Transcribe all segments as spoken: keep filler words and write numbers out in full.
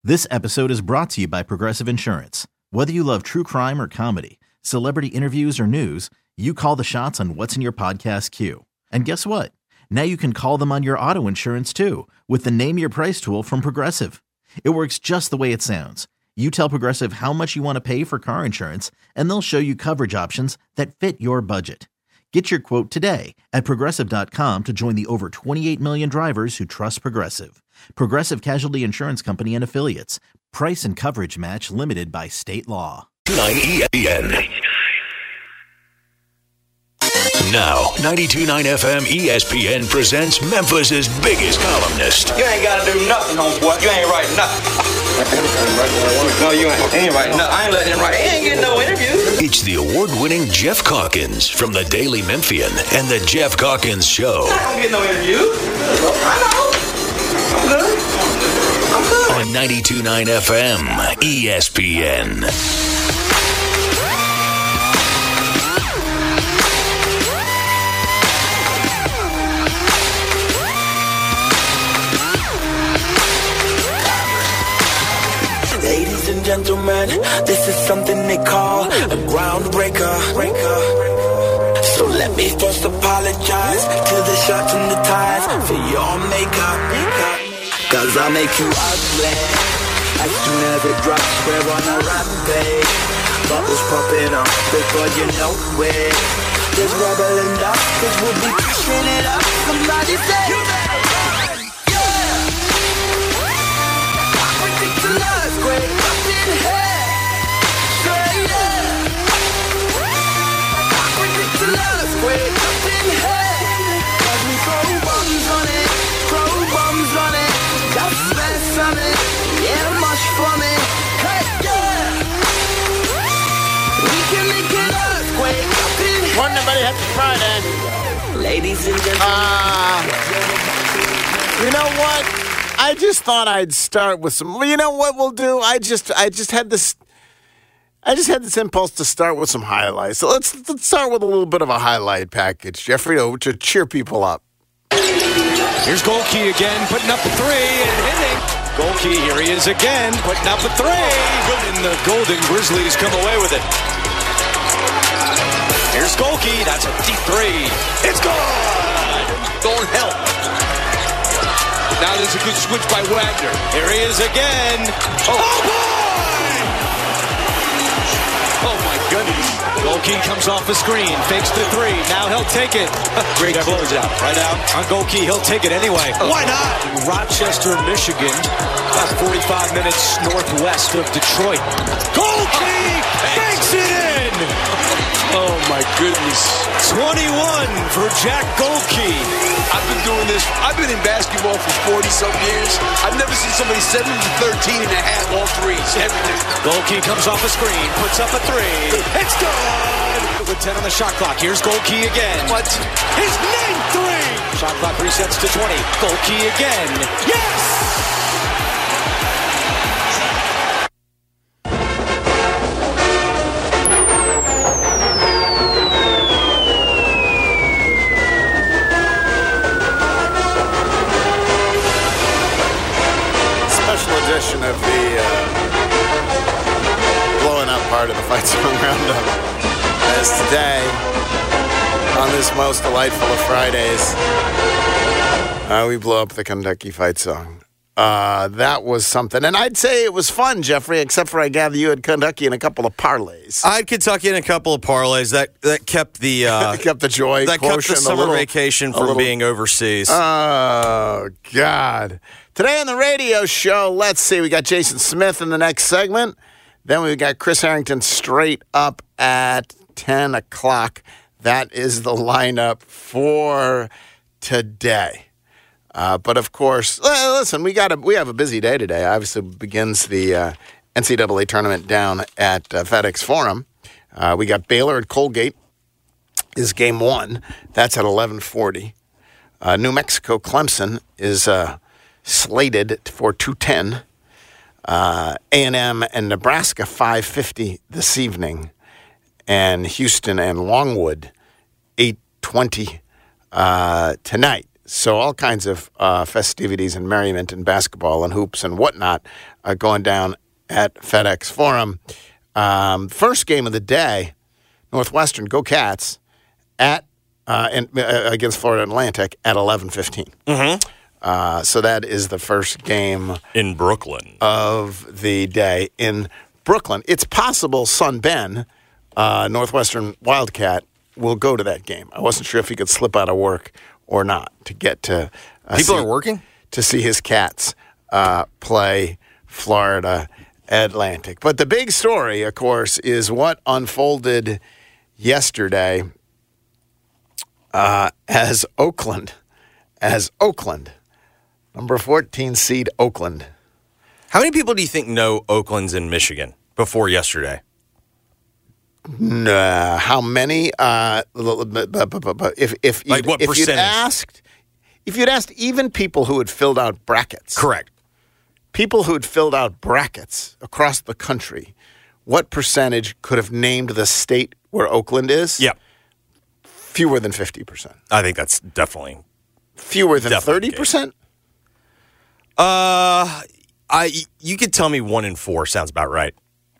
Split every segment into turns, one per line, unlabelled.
This episode is brought to you by Progressive Insurance. Whether you love true crime or comedy, celebrity interviews or news, you call the shots on what's in your podcast queue. And guess what? Now you can call them on your auto insurance too with the Name Your Price tool from Progressive. It works just the way it sounds. You tell Progressive how much you want to pay for car insurance, and they'll show you coverage options that fit your budget. Get your quote today at Progressive dot com to join the over twenty-eight million drivers who trust Progressive. Progressive Casualty Insurance Company and Affiliates. Price and coverage match limited by state law.
nine E S P N. Now, ninety-two point nine F M E S P N presents Memphis's biggest columnist.
You ain't got to do nothing, homeboy. You ain't writing nothing. No, you ain't. Ain't writing nothing. I ain't letting him write. He ain't getting no interview.
It's the award-winning Jeff Calkins from the Daily Memphian and the Jeff Calkins Show.
I'm not going to get no interview. I know. I'm good. I'm good.
On ninety-two point nine F M E S P N.
Ladies and gentlemen, this is something they call a groundbreaker. So let me first apologize to the shirts and the ties for your makeup. Cause I make you ugly as soon as it drops. We're on a rampage. Bubbles popping up before you know it. There's rubble and dust, cause we'll be pushing it up. Somebody say you better run, yeah. Ridiculous, great up in here. Say yeah. Ridiculous, great up in here. Cause we throw bombs on it, throw bombs on it. That's best on it, yeah, much for me. Hey, yeah. We can make it earthquake up in here.
Morning, everybody. Happy Friday.
Ladies and gentlemen.
Uh, you know what? I just thought I'd start with some. You know what we'll do? I just, I just had this. I just had this impulse to start with some highlights. So let's let's start with a little bit of a highlight package, Jeffrey, to, to cheer people up.
Here's Golke again, putting up a three and hitting. Golke, here he is again, putting up a three. And the Golden Grizzlies come away with it. Here's Golke, that's a deep three. It's gone! Don't help. Now there's a good switch by Wagner. Here he is again. Oh, oh boy! Oh, my goodness. Golke comes off the screen, fakes the three. Now he'll take it. Great closeout. Right out on Golke. He'll take it anyway. Why not? Rochester, Michigan, about forty-five minutes northwest of Detroit. Golke makes it in! Oh, my goodness. twenty-one for Jack Golke.
I've been doing this. I've been in basketball for forty-some years. I've never seen somebody seven for thirteen and a half, all threes. Everything.
Golke comes off a screen, puts up a three. It's good! With ten on the shot clock. Here's Golke again.
What?
His ninth three! Shot clock resets to twenty. Golke again. Yes!
Edition of the uh, blowing up part of the Fight Song Roundup. As today, on this most delightful of Fridays, uh, we blow up the Kentucky Fight Song. Uh, that was something. And I'd say it was fun, Jeffrey, except for I gather you had Kentucky in a couple of parlays.
I had Kentucky in a couple of parlays. That that kept the uh,
kept the joy
that kept the summer
little,
vacation from
little,
being overseas.
Oh, God. Today on the radio show, let's see, we got Jason Smith in the next segment. Then we got Chris Harrington straight up at ten o'clock. That is the lineup for today. Uh, but of course, listen, we got a, we have a busy day today. Obviously, begins the uh, N C double A tournament down at uh, FedEx Forum. Uh, we got Baylor at Colgate is game one. That's at eleven forty. Uh, New Mexico Clemson is uh, slated for two ten. Uh, A and M and Nebraska five fifty this evening, and Houston and Longwood eight twenty uh, tonight. so all kinds of uh, festivities and merriment and basketball and hoops and whatnot uh, going down at FedEx Forum. Um, first game of the day, Northwestern, go Cats, at uh, in, uh, against Florida Atlantic at eleven fifteen.
Mm-hmm.
Uh, so that is the first game
in Brooklyn
of the day in Brooklyn. It's possible Son Ben, uh, Northwestern Wildcat, will go to that game. I wasn't sure if he could slip out of work or not to get to. Uh,
People
see,
are working
to see his Cats uh, play Florida Atlantic. But the big story, of course, is what unfolded yesterday uh, as Oakland, as Oakland, number fourteen seed Oakland.
How many people do you think know Oakland's in Michigan before yesterday?
Nah, how many? Uh, if if
like what
if
percentage?
you'd asked, if you'd asked even people who had filled out brackets,
correct.
People who had filled out brackets across the country, what percentage could have named the state where Oakland is?
Yeah.
Fewer than fifty percent.
I think that's definitely.
Fewer than thirty percent?
Uh, I, you could tell me one in four sounds about right.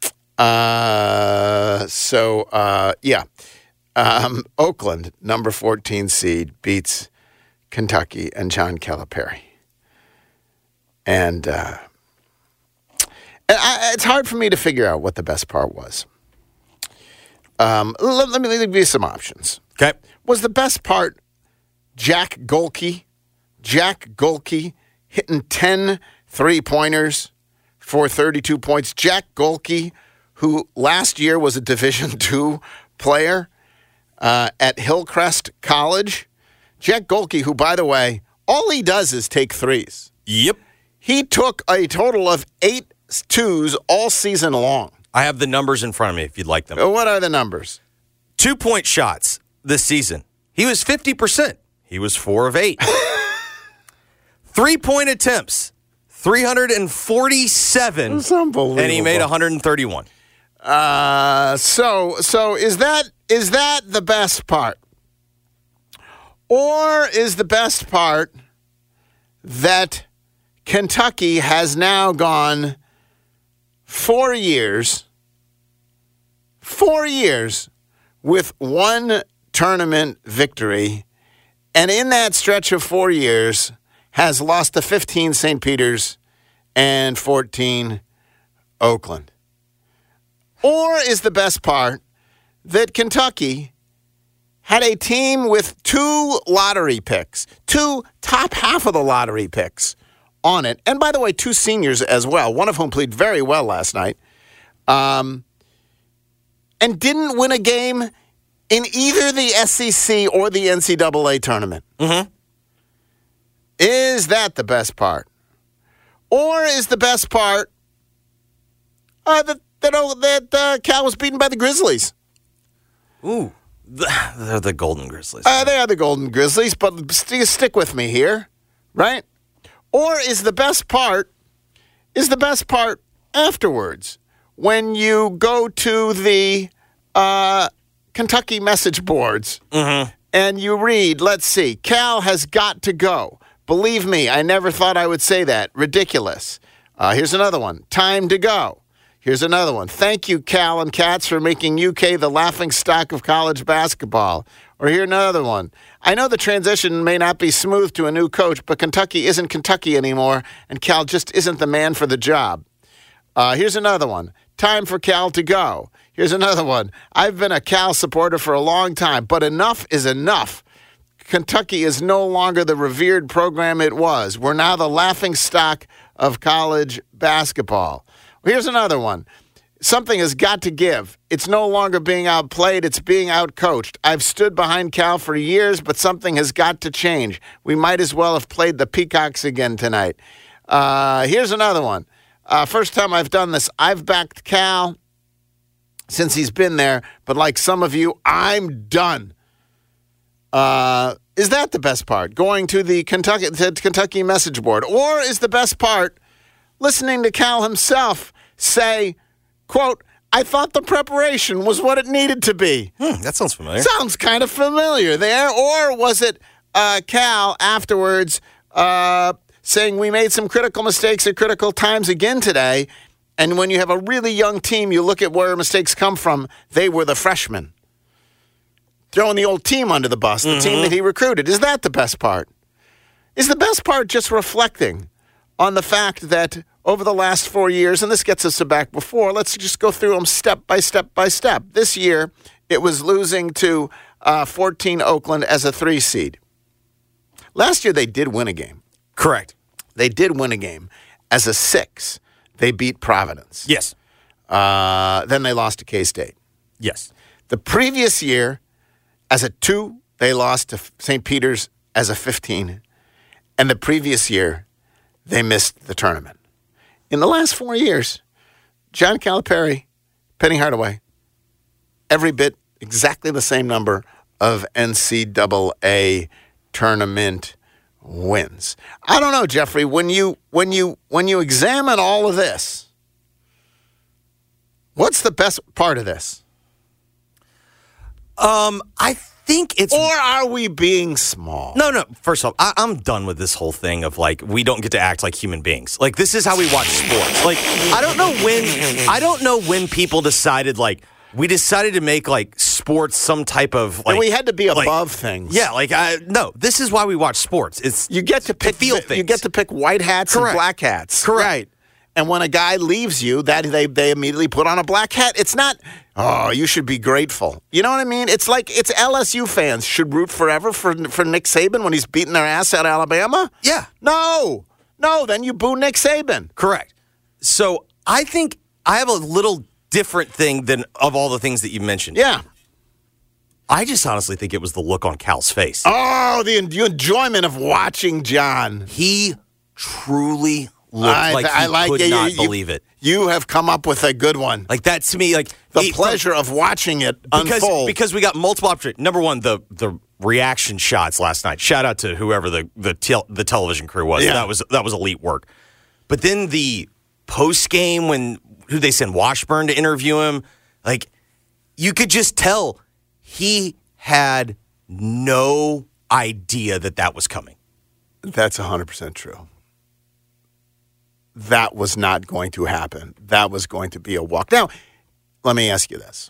Uh, so, uh, yeah. Um, Oakland, number fourteen seed, beats Kentucky and John Calipari. And, uh, and I, it's hard for me to figure out what the best part was. Um, let, let me give you some options.
Okay.
Was the best part Jack Golke? Jack Golke hitting ten three-pointers for thirty-two points. Jack Golke, who last year was a Division two player uh, at Hillcrest College. Jack Golke, who, by the way, all he does is take threes.
Yep.
He took a total of eight twos all season long.
I have the numbers in front of me if you'd like them.
What are the numbers?
Two-point shots this season. He was fifty percent. He was four of eight. Three-point attempts, three hundred forty-seven.
It's unbelievable.
And he made one hundred thirty-one.
Uh, so so is that is that the best part? Or is the best part that Kentucky has now gone four years, four years with one tournament victory, and in that stretch of four years has lost to fifteen Saint Peter's and fourteen Oakland? Or is the best part that Kentucky had a team with two lottery picks, two top half of the lottery picks on it, and by the way, two seniors as well, one of whom played very well last night, um, and didn't win a game in either the S E C or the N C double A tournament?
Mm-hmm.
Is that the best part? Or is the best part uh, that that, oh, that uh, Cal was beaten by the Grizzlies?
Ooh, they're the Golden Grizzlies.
Uh, they are the Golden Grizzlies, but st- stick with me here, right? Or is the best part, is the best part afterwards when you go to the uh, Kentucky message boards
mm-hmm.
and you read, let's see, Cal has got to go. Believe me, I never thought I would say that. Ridiculous. Uh, here's another one. Time to go. Here's another one. Thank you, Cal and Cats, for making U K the laughingstock of college basketball. Or here another one. I know the transition may not be smooth to a new coach, but Kentucky isn't Kentucky anymore, and Cal just isn't the man for the job. Uh, here's another one. Time for Cal to go. Here's another one. I've been a Cal supporter for a long time, but enough is enough. Kentucky is no longer the revered program it was. We're now the laughingstock of college basketball. Here's another one. Something has got to give. It's no longer being outplayed. It's being outcoached. I've stood behind Cal for years, but something has got to change. We might as well have played the Peacocks again tonight. Uh, here's another one. Uh, first time I've done this, I've backed Cal since he's been there, but like some of you, I'm done. Uh, is that the best part? Going to the Kentucky, to Kentucky message board? Or is the best part listening to Cal himself say, quote, I thought the preparation was what it needed to be?
Hmm, that sounds familiar.
Sounds kind of familiar there. Or was it uh, Cal afterwards uh, saying we made some critical mistakes at critical times again today. And when you have a really young team, you look at where mistakes come from. They were the freshmen. Throwing the old team under the bus, the mm-hmm. team that he recruited. Is that the best part? Is the best part just reflecting on the fact that over the last four years, and this gets us to back before, let's just go through them step by step by step. This year, it was losing to uh, fourteen Oakland as a three seed. Last year, they did win a game.
Correct.
They did win a game. As a six, they beat Providence.
Yes.
Uh, then they lost to K-State.
Yes.
The previous year, as a two, they lost to Saint Peter's as a fifteen. And the previous year, they missed the tournament. In the last four years, John Calipari, Penny Hardaway, every bit exactly the same number of N C double A tournament wins. I don't know, Jeffrey, when you when you when you examine all of this, what's the best part of this?
Um, I think it's...
Or are we being small?
No, no. First of all, I, I'm done with this whole thing of, like, we don't get to act like human beings. Like, this is how we watch sports. Like, I don't know when... I don't know when people decided, like, we decided to make, like, sports some type of, like...
And we had to be above
like,
things.
Yeah, like, I, no. This is why we watch sports. It's
You get to pick...
to feel things.
You get to pick white hats
Correct.
and black hats.
Correct.
Right. And when a guy leaves you, that they, they immediately put on a black hat. It's not, oh, you should be grateful. You know what I mean? It's like it's L S U fans should root forever for for Nick Saban when he's beating their ass at Alabama.
Yeah.
No. No, then you boo Nick Saban.
Correct. So I think I have a little different thing than of all the things that you mentioned.
Yeah.
I just honestly think it was the look on Cal's face.
Oh, the enjoyment of watching John.
He truly looked
I,
like he
I like
could
it.
not
you,
believe it.
You have come up with a good one.
Like that to me, like
the
it,
pleasure of watching it
because,
unfold.
Because we got multiple opportunities. Number one, the the reaction shots last night. Shout out to whoever the the tel- the television crew was.
Yeah.
That was that was elite work. But then the post game when who they send Washburn to interview him, like you could just tell he had no idea that that was coming.
That's one hundred percent true. That was not going to happen. That was going to be a walk. Now, let me ask you this.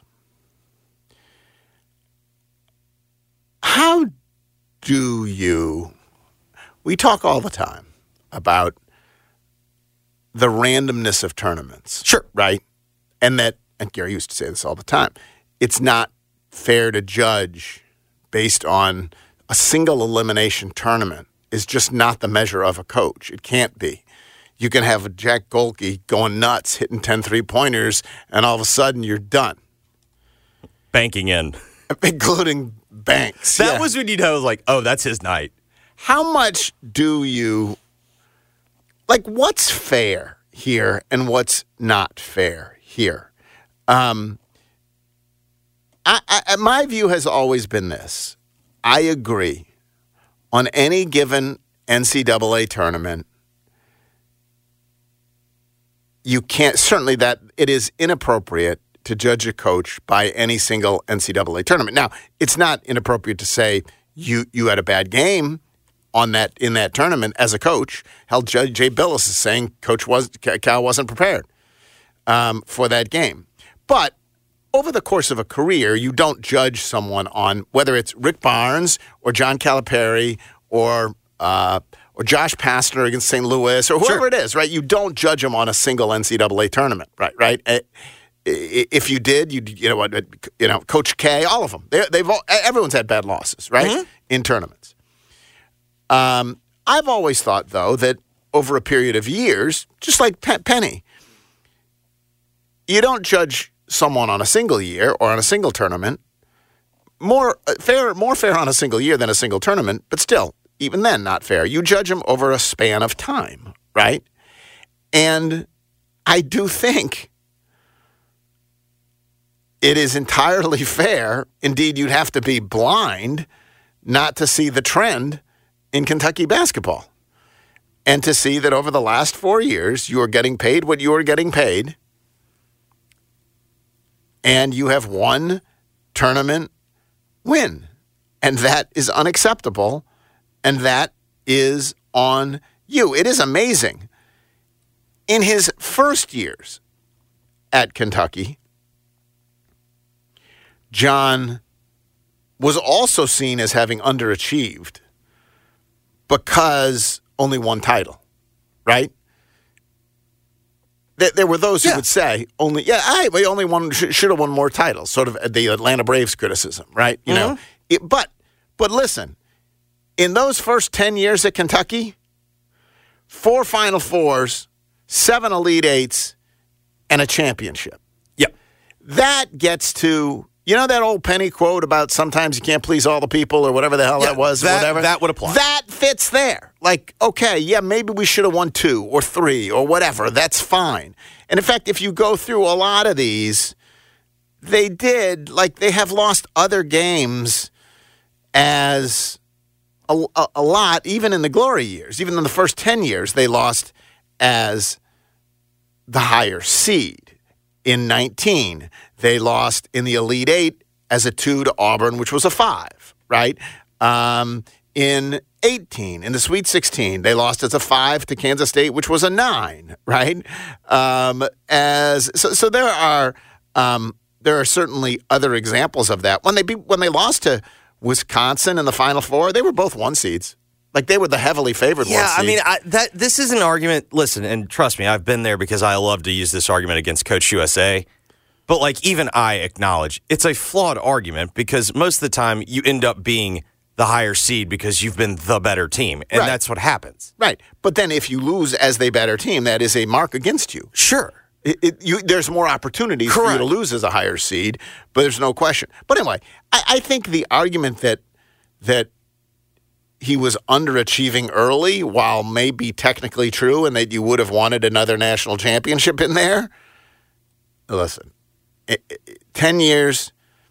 How do you... We talk all the time about the randomness of tournaments.
Sure.
Right? And that, and Gary used to say this all the time, it's not fair to judge based on a single elimination tournament is just not the measure of a coach. It can't be. You can have a Jack Golke going nuts, hitting ten three-pointers, and all of a sudden you're done.
Banking in.
Including Banks.
That
yeah.
was when you know, like, oh, that's his night.
How much do you, like, what's fair here and what's not fair here? Um, I, I, my view has always been this. I agree. On any given N C double A tournament, you can't, certainly that it is inappropriate to judge a coach by any single N C double A tournament. Now, it's not inappropriate to say you you had a bad game on that in that tournament as a coach. Hell, Judge Jay Billis is saying Coach was Cal wasn't prepared um, for that game. But over the course of a career, you don't judge someone on whether it's Rick Barnes or John Calipari or uh, or Josh Pastner against Saint Louis or whoever
Sure.
it is, right? You don't judge them on a single N C double A tournament, right? Right? If you did, you you know what, you know, Coach K, all of them, they, they've all, everyone's had bad losses, right? Mm-hmm. In tournaments. Um, I've always thought though that over a period of years, just like Pe- Penny, you don't judge someone on a single year or on a single tournament. More uh, fair, more fair on a single year than a single tournament, but still, even then, not fair. You judge them over a span of time, right? And I do think it is entirely fair. Indeed, you'd have to be blind not to see the trend in Kentucky basketball and to see that over the last four years, you are getting paid what you are getting paid, and you have one tournament win. And that is unacceptable And that is on you. It is amazing. In his first years at Kentucky, John was also seen as having underachieved because only one title, right? There, there were those who
Yeah.
would say, only, yeah, I, we only won, sh- should have won more titles, sort of the Atlanta Braves criticism, right? You know, it, but, but listen, in those first ten years at Kentucky, four Final Fours, seven Elite Eights, and a championship.
Yep.
That gets to, you know that old Penny quote about sometimes you can't please all the people or whatever the hell
Yeah,
that was?
that-
whatever.
that would apply.
That fits there. Like, okay, yeah, maybe we should have won two or three or whatever. That's fine. And in fact, if you go through a lot of these, they did, like, they have lost other games as a, a, a lot, even in the glory years. Even in the first ten years, they lost as the higher seed. In nineteen, they lost in the Elite Eight as a two to Auburn, which was a five, right? Um, in eighteen, in the Sweet sixteen, they lost as a five to Kansas State, which was a nine, right? Um, as so, so there are um, there are certainly other examples of that. When they be, when they lost to Wisconsin in the Final Four, they were both one seeds. Like, they were the heavily favored
Yeah,
one seed.
I mean, I, that this is an argument. Listen, and trust me, I've been there because I love to use this argument against Coach U S A. But, like, even I acknowledge it's a flawed argument because most of the time you end up being the higher seed because you've been the better team, and
Right.
that's what happens.
Right. But then if you lose as the better team, that is a mark against you.
Sure.
It, it, you, there's more opportunities for you
Correct.
to lose as a higher seed, but there's no question. But anyway, I, I think the argument that that he was underachieving early, while maybe technically true, and that you would have wanted another national championship in there. Listen, it, it, ten years,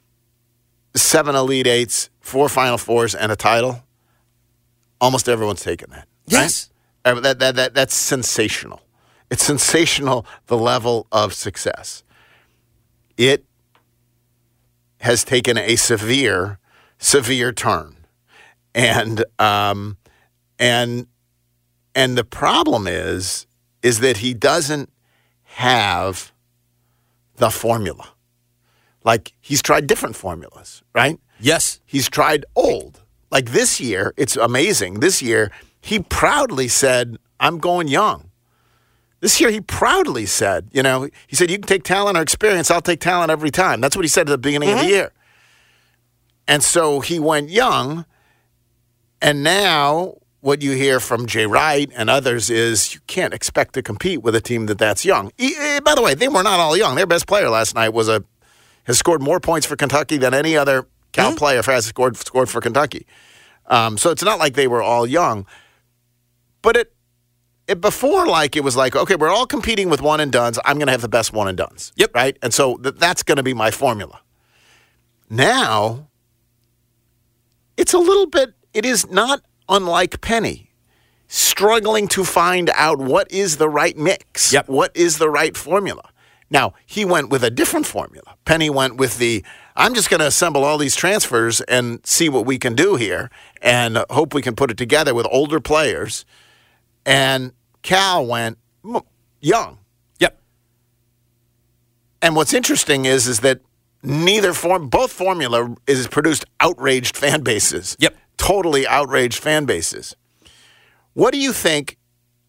seven Elite Eights, four Final Fours, and a title. Almost everyone's taken that.
Yes.
Right? That, that, that, that's sensational. It's sensational, the level of success. It has taken a severe, severe turn. And um, and and the problem is is that he doesn't have the formula. Like, he's tried different formulas, right?
Yes.
He's tried old. Like this year, it's amazing. This year, he proudly said, I'm going young. This year, he proudly said, you know, he said, you can take talent or experience. I'll take talent every time. That's what he said at the beginning mm-hmm. of the year. And so he went young. And now what you hear from Jay Wright and others is you can't expect to compete with a team that that's young. E- by the way, they were not all young. Their best player last night was a has scored more points for Kentucky than any other Cal mm-hmm. player has scored scored for Kentucky. Um, so it's not like they were all young. But it it before like it was like, okay, we're all competing with one and dones. I'm going to have the best one and dones.
Yep.
Right? And so th- that's going to be my formula. Now it's a little bit. It is not unlike Penny, struggling to find out what is the right mix,
yep.
what is the right formula. Now, he went with a different formula. Penny went with the, I'm just going to assemble all these transfers and see what we can do here and hope we can put it together with older players. And Cal went young.
Yep.
And what's interesting is, is that neither form, both formula is produced outraged fan bases.
Yep.
Totally outraged fan bases. What do you think?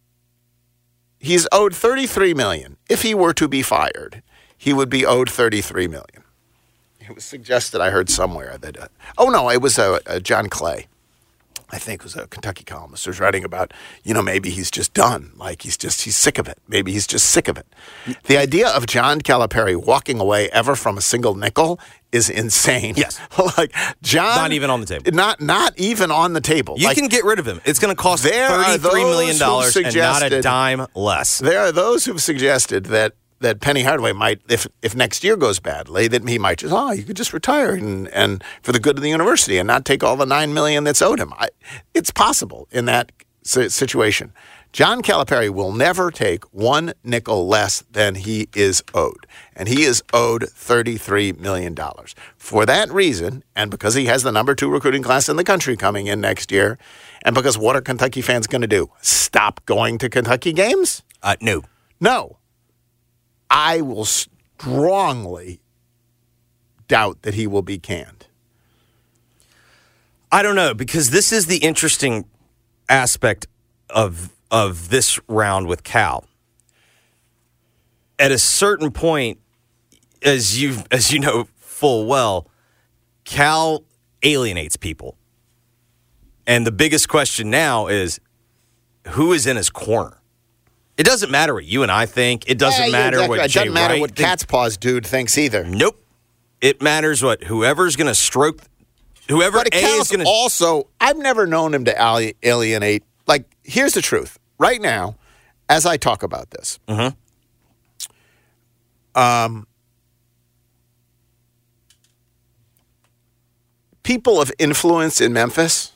He's owed thirty-three million dollars. If he were to be fired, he would be owed thirty-three million dollars. It was suggested, I heard somewhere that, uh, oh no, it was uh, uh, John Clay. I think was a Kentucky columnist who was writing about, you know, maybe he's just done. Like he's just, he's sick of it. Maybe he's just sick of it. The idea of John Calipari walking away ever from a single nickel is insane.
Yes.
Like John.
Not even on the table.
Not not even on the table.
You
like,
can get rid of him. It's going to cost
there are
thirty-three million dollars
those who've
and not a
suggested-
dime less.
There are those who've suggested that that Penny Hardaway might, if if next year goes badly, that he might just, oh, you could just retire and, and for the good of the university and not take all the nine million dollars that's owed him. I, it's possible in that situation. John Calipari will never take one nickel less than he is owed. And he is owed thirty-three million dollars. For that reason, and because he has the number two recruiting class in the country coming in next year, and because what are Kentucky fans going to do? Stop going to Kentucky games?
Uh, no.
No. I will strongly doubt that he will be canned.
I don't know, because this is the interesting aspect of of this round with Cal. At a certain point, as you as you know full well, Cal alienates people. And the biggest question now is, who is in his corner? It doesn't matter what you and I think. It doesn't
yeah,
matter
exactly.
what
It
Jay
doesn't matter
Wright
what
thinks.
Cat's Paws dude thinks either.
Nope. It matters what whoever's going to stroke, whoever
But
A is
Cal's
going to.
also, I've never known him to ali- alienate. Like, here's the truth. Right now, as I talk about this,
Mm-hmm.
um, people of influence in Memphis,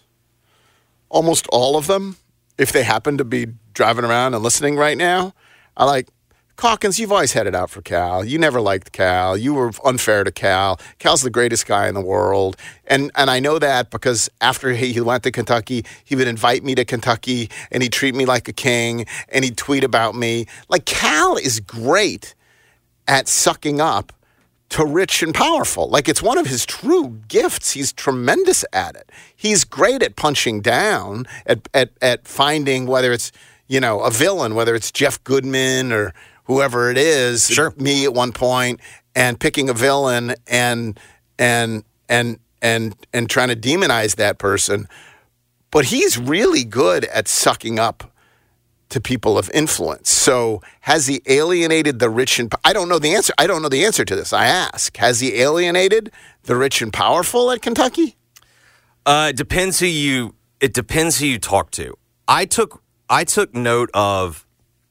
almost all of them, if they happen to be driving around and listening right now, are like, Calkins, you've always had it out for Cal. You never liked Cal. You were unfair to Cal. Cal's the greatest guy in the world. And and I know that because after he, he went to Kentucky, he would invite me to Kentucky and he'd treat me like a king and he'd tweet about me. Like, Cal is great at sucking up to rich and powerful. Like, it's one of his true gifts. He's tremendous at it. He's great at punching down, at at, at finding whether it's, you know, a villain, whether it's Jeff Goodman or whoever it is,
Sure.
me at one point, and picking a villain and and and and and trying to demonize that person. But he's really good at sucking up to people of influence. So has he alienated the rich and I don't know the answer. I don't know the answer to this. I ask. Has he alienated the rich and powerful at Kentucky?
Uh, it depends who you. It depends who you talk to. I took. I took note of.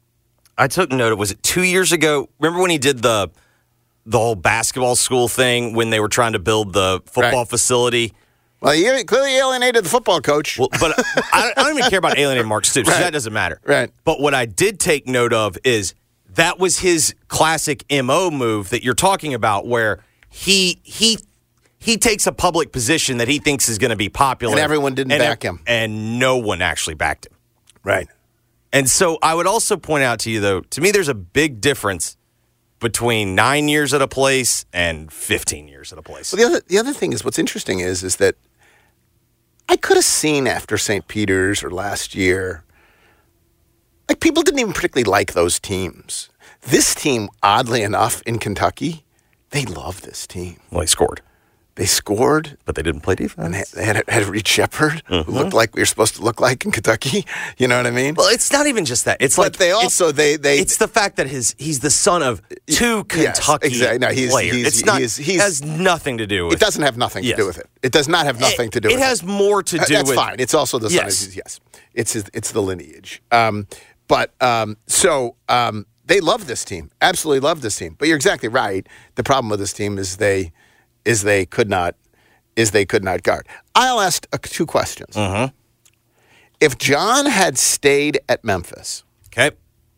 I took note of. Was it two years ago? Remember when he did the the whole basketball school thing when they were trying to build the football
Right.
facility?
Well, he clearly alienated the football coach.
Well, but I, I don't even care about alienating Mark Stoops.
Right.
That doesn't matter.
Right.
But what I did take note of is that was his classic M O move that you're talking about, where he he he takes a public position that he thinks is going to be popular,
And everyone didn't
and
back
ev-
him.
and no one actually backed him.
Right.
And so I would also point out to you, though, to me, there's a big difference between nine years at a place and fifteen years at a place.
Well, the other the other thing is what's interesting is is that I could have seen after Saint Peter's or last year, like, people didn't even particularly like those teams. This team, oddly enough, in Kentucky, they love this team.
Well, he scored,
They scored.
but they didn't play defense.
And they they had, had Reed Shepherd, who looked like we were supposed to look like in Kentucky. You know what I mean?
Well, it's not even just that. It's
But
like
they also
it's,
they they
it's the fact that his he's the son of two
Yes,
Kentucky
exactly. No, he's-
players.
he's-
it's not.
he is- he's-
has nothing to do with.
it doesn't have nothing
Yes.
to do with it. It does not have nothing
it,
to do
it
with it.
has more to
Uh,
do
That's
with.
fine. It's also the
Yes.
size. Yes, it's his, it's the lineage. Um, but um, so um, they love this team. Absolutely love this team. But you're exactly right. The problem with this team is they is they could not is they could not guard. I'll ask uh, two questions.
Mm-hmm.
If John had stayed at Memphis,
Okay.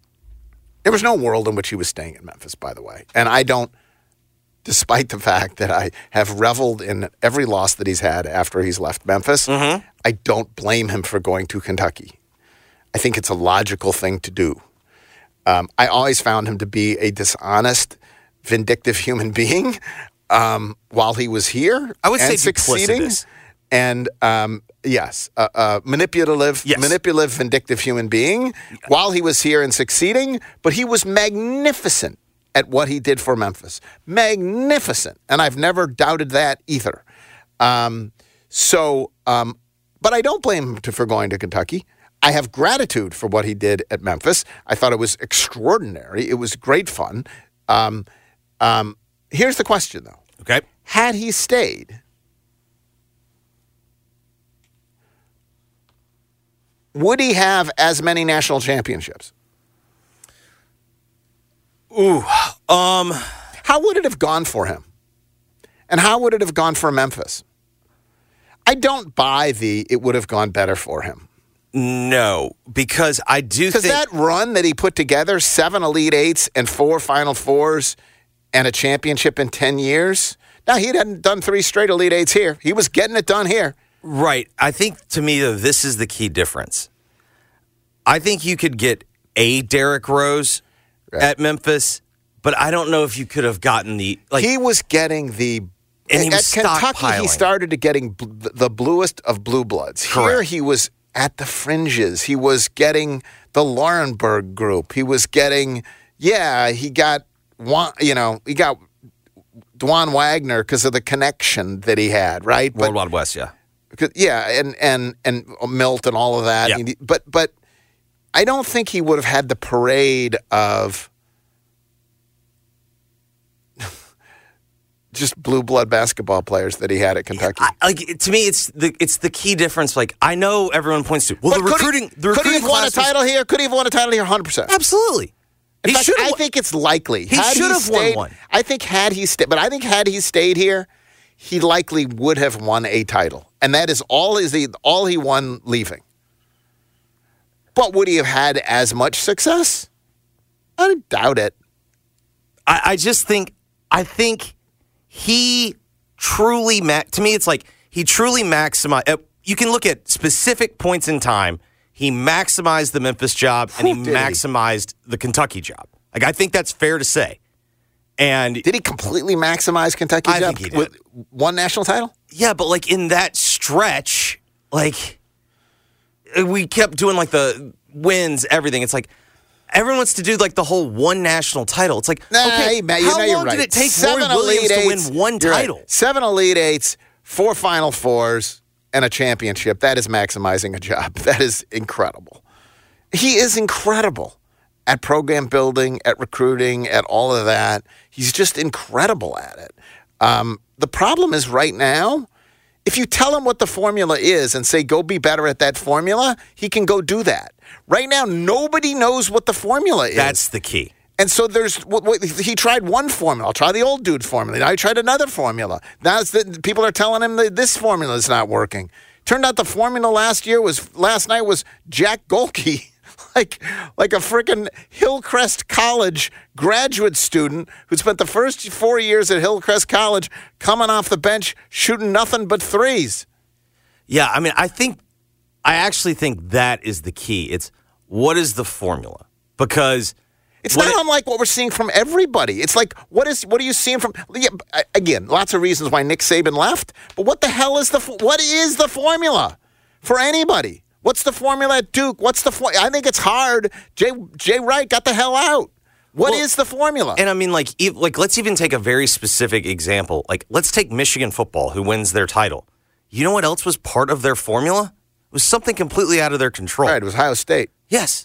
there was no world in which he was staying at Memphis, by the way. And I don't, despite the fact that I have reveled in every loss that he's had after he's left Memphis,
Mm-hmm.
I don't blame him for going to Kentucky. I think it's a logical thing to do. Um, I always found him to be a dishonest, vindictive human being um, while he was here.
I would
and
say
succeeding.
duplicitous.
And um, yes, uh, uh, manipulative,
Yes.
manipulative, vindictive human being while he was here and succeeding. But he was magnificent at what he did for Memphis. Magnificent, and I've never doubted that either. Um, so, um, but I don't blame him to, for going to Kentucky. I have gratitude for what he did at Memphis. I thought it was extraordinary. It was great fun. Um, um, here's the question, though.
Okay.
Had he stayed, would he have as many national championships?
Ooh. Um.
How would it have gone for him? And how would it have gone for Memphis? I don't buy the it would have gone better for him.
No, because I do think...
Because that run that he put together, seven Elite Eights and four Final Fours and a championship in ten years. Now, he hadn't done three straight Elite Eights here. He was getting it done here.
Right. I think, to me, though, this is the key difference. I think you could get a Derrick Rose right. at Memphis, but I don't know if you could have gotten the... like
He was getting the...
And he was
at Kentucky,
stockpiling.
he started to getting bl- the bluest of blue bloods.
Correct.
Here, he was at the fringes. He was getting the Laurenberg group. He was getting, yeah, he got, you know, he got Dwan Wagner because of the connection that he had, right?
World
but,
Wide West, yeah.
Yeah, and, and, and Milt and all of that.
Yeah.
He, but, but I don't think he would have had the parade of just blue blood basketball players that he had at Kentucky.
I, like to me, it's the it's the key difference. Like I know everyone points to well,
but
the
could
recruiting.
He,
the
could he
recruiting
have won a
class was-
title here? Could he have won a title here? one hundred percent.
Absolutely.
In
He
fact,
should.
I think it's likely.
He
Had
should have won
stayed-
one.
I think had he stayed, but I think had he stayed here, he likely would have won a title, and that is all is the all he won leaving. But would he have had as much success? I doubt it.
I, I just think. I think he truly. Ma- to me, it's like he truly maximized. Uh, you can look at specific points in time. He maximized the Memphis job and he
Did he?
maximized the Kentucky job. Like I think that's fair to say. And
Did he completely maximize Kentucky's
I
job
think he did.
with one national title?
yeah, but like in that stretch, like we kept doing like the wins, everything. It's like everyone wants to do like the whole one national title. It's like
Nah,
okay,
hey, Matt, you
how
know
long
you're right.
did it take
Seven
Roy Williams
Elite
to
Eights.
win one
You're right.
title?
Seven Elite Eights, four Final Fours, and a championship. That is maximizing a job. That is incredible. He is incredible at program building, at recruiting, at all of that. He's just incredible at it. Um, the problem is right now, if you tell him what the formula is and say, go be better at that formula, he can go do that. Right now, nobody knows what the formula is.
That's the key.
And so there's, what, what, he tried one formula. I'll try the old dude formula. Now he tried another formula. Now it's the, people are telling him that this formula is not working. Turned out the formula last year was, last night was Jack Golke. Like, like a freaking Hillcrest College graduate student who spent the first four years at Hillcrest College coming off the bench shooting nothing but threes.
Yeah, I mean, I think, I actually think that is the key. It's what is the formula? Because
It's
what
not
it-
unlike what we're seeing from everybody. It's like, what is what are you seeing from? Yeah, again, lots of reasons why Nick Saban left. But what the hell is the what is the formula for anybody? What's the formula at Duke? What's the? For, I think it's hard. Jay Jay Wright got the hell out. What is
Well,
the formula?
And I mean, like, e- like let's even take a very specific example. Like, let's take Michigan football, who wins their title. You know what else was part of their formula? It was something completely out of their control.
Right, it was Ohio State.
Yes.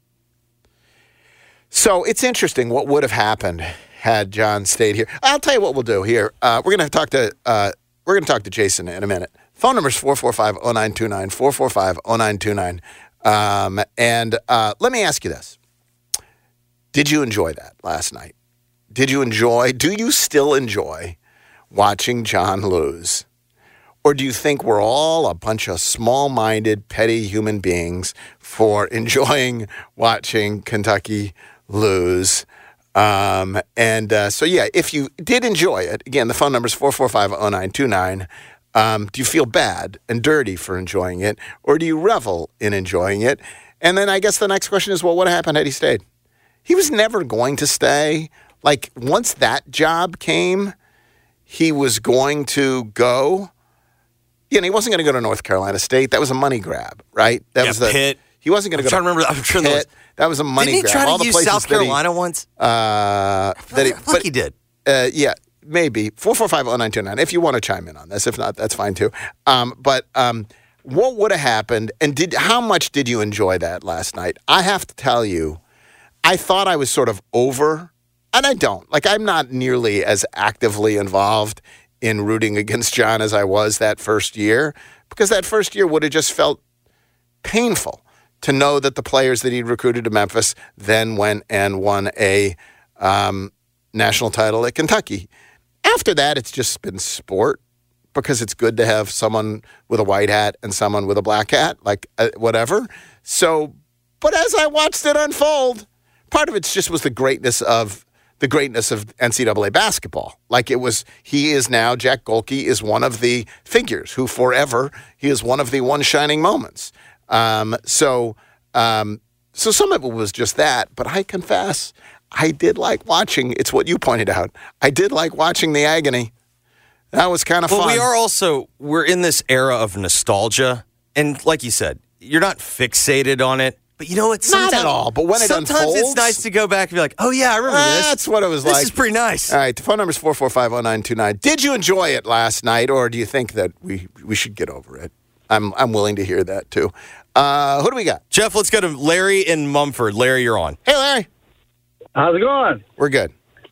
So it's interesting what would have happened had John stayed here. I'll tell you what we'll do here. Uh, we're going to talk to uh, we're going to talk to Jason in a minute. Phone number is four four five, oh nine two nine, four four five, oh nine two nine. Um, and uh, let me ask you this. Did you enjoy that last night? Did you enjoy, do you still enjoy watching John lose? Or do you think we're all a bunch of small-minded, petty human beings for enjoying watching Kentucky lose? Um, and uh, so, yeah, if you did enjoy it, again, the phone number is four four five, oh nine two nine. Um, do you feel bad and dirty for enjoying it? Or do you revel in enjoying it? And then I guess the next question is, well, what happened had he stayed? He was never going to stay. Like, once that job came, he was going to go. You know, he wasn't going to go to North Carolina State. That was a money grab, right? That
Yeah,
was the
Pitt.
He wasn't going to
I'm
go
trying to remember- I'm trying to-
Pitt. That was a money
Didn't he
grab.
try to
All the
use
places
South
that he-
Carolina once?
Uh,
I
that he,
feel like he did.
Uh, yeah, maybe. four four five, oh nine two nine. If you want to chime in on this. If not, that's fine too. Um, but um, what would have happened, and did how much did you enjoy that last night? I have to tell you, I thought I was sort of over, and I don't. Like, I'm not nearly as actively involved in rooting against John as I was that first year, because that first year would have just felt painful to know that the players that he'd recruited to Memphis then went and won a um, national title at Kentucky. After that, it's just been sport. because it's good to have someone with a white hat and someone with a black hat, like uh, whatever. So, but as I watched it unfold, part of it just was the greatness of the greatness of N C double A basketball. Like it was, he is now, Jack Golke is one of the figures who forever, he is one of the one shining moments. Um, so, um, so some of it was just that, but I confess, I did like watching, it's what you pointed out, I did like watching the agony. That was kind of
well,
fun.
Well, we are also, we're in this era of nostalgia, and like you said, you're not fixated on it. But you know what?
Not at all. But when it
sometimes
unfolds,
it's nice to go back and be like, oh, yeah, I remember this.
That's what it was
this
like.
This is pretty nice.
All right. The phone number is four four five oh nine two nine. Did you enjoy it last night, or do you think that we, we should get over it? I'm I'm willing to hear that, too. Uh, who do we got?
Jeff, let's go to Larry in Mumford. Larry, you're on.
Hey, Larry.
How's it going?
We're good.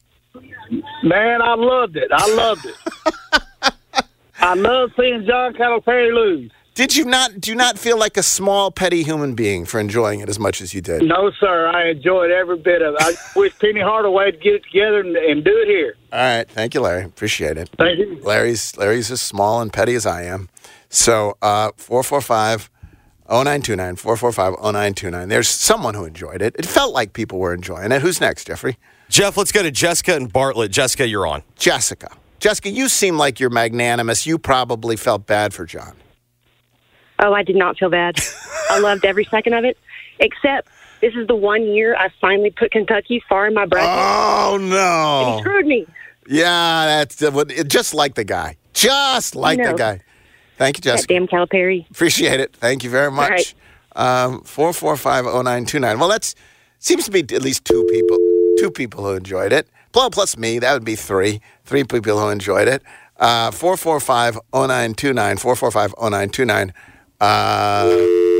Man, I loved it. I loved it. I love seeing John Calipari lose.
Did you not, do you not feel like a small, petty human being for enjoying it as much as you did?
No, sir. I enjoyed every bit of it. I wish Penny Hardaway would get it together and, and do it here.
All right. Thank you, Larry. Appreciate it.
Thank you.
Larry's Larry's as small and petty as I am. So, uh, four four five oh nine two nine, four four five oh nine two nine. There's someone who enjoyed it. It felt like people were enjoying it. Who's next, Jeffrey?
Jeff, let's go to Jessica and Bartlett. Jessica, you're on.
Jessica. Jessica, you seem like you're magnanimous. You probably felt bad for John.
Oh, I did not feel bad. I loved every second of it, except this is the one year I finally put Kentucky far in my bracket.
Oh, no.
And he screwed me.
Yeah, that's uh, just like the guy. Just like
No.
the guy. Thank you, Jessica.
That damn Calipari.
Appreciate it. Thank you very much.
right.
Um, four four five oh nine two nine. Well, that's seems to be at least two people. Two people who enjoyed it. Well, plus me, that would be three. Three people who enjoyed it. Uh, four four five oh nine two nine. four four five oh nine two nine. Uh,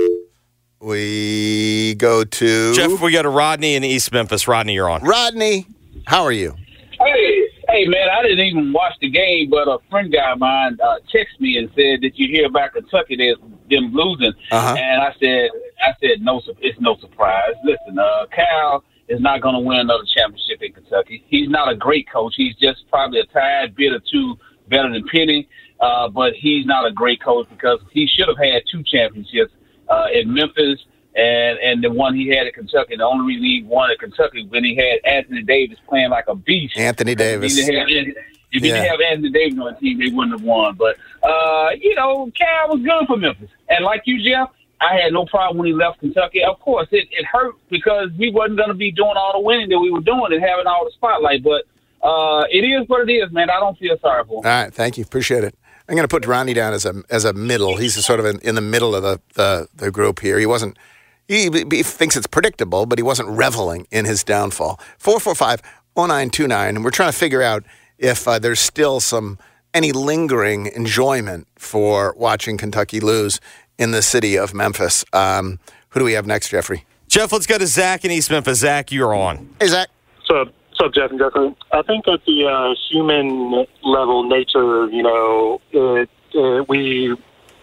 we go to...
Jeff, we go to Rodney in East Memphis. Rodney, you're on.
Rodney, how are you?
Hey, hey, man, I didn't even watch the game, but a friend guy of mine uh, texted me and said, did you hear about Kentucky, they, them losing?
Uh-huh.
And I said, I said, no, it's no surprise. Listen, uh, Cal is not going to win another championship in Kentucky. He's not a great coach. He's just probably a tad bit or two better than Penny. Uh, but he's not a great coach because he should have had two championships uh, in Memphis and, and the one he had at Kentucky. The only reason he won at Kentucky when he had Anthony Davis playing like a beast.
Anthony Davis.
If he didn't have, if he didn't have Anthony Davis on the team, they wouldn't have won. But, uh, you know, Cal was good for Memphis. And like you, Jeff, I had no problem when he left Kentucky. Of course, it, it hurt because we wasn't going to be doing all the winning that we were doing and having all the spotlight. But uh, it is what it is, man. I don't feel sorry for him.
All right, thank you. Appreciate it. I'm going to put Rodney down as a as a middle. He's sort of in, in the middle of the, the, the group here. He wasn't. He, he thinks it's predictable, but he wasn't reveling in his downfall. four four five oh nine two nine, and we're trying to figure out if uh, there's still some any lingering enjoyment for watching Kentucky lose in the city of Memphis. Um, who do we have next, Jeffrey?
Jeff, let's go to Zach in East Memphis. Zach, you're on.
Hey, Zach.
So. What's up, Jeff and Jeffrey? I think at the uh, human level, nature, you know, it, it, we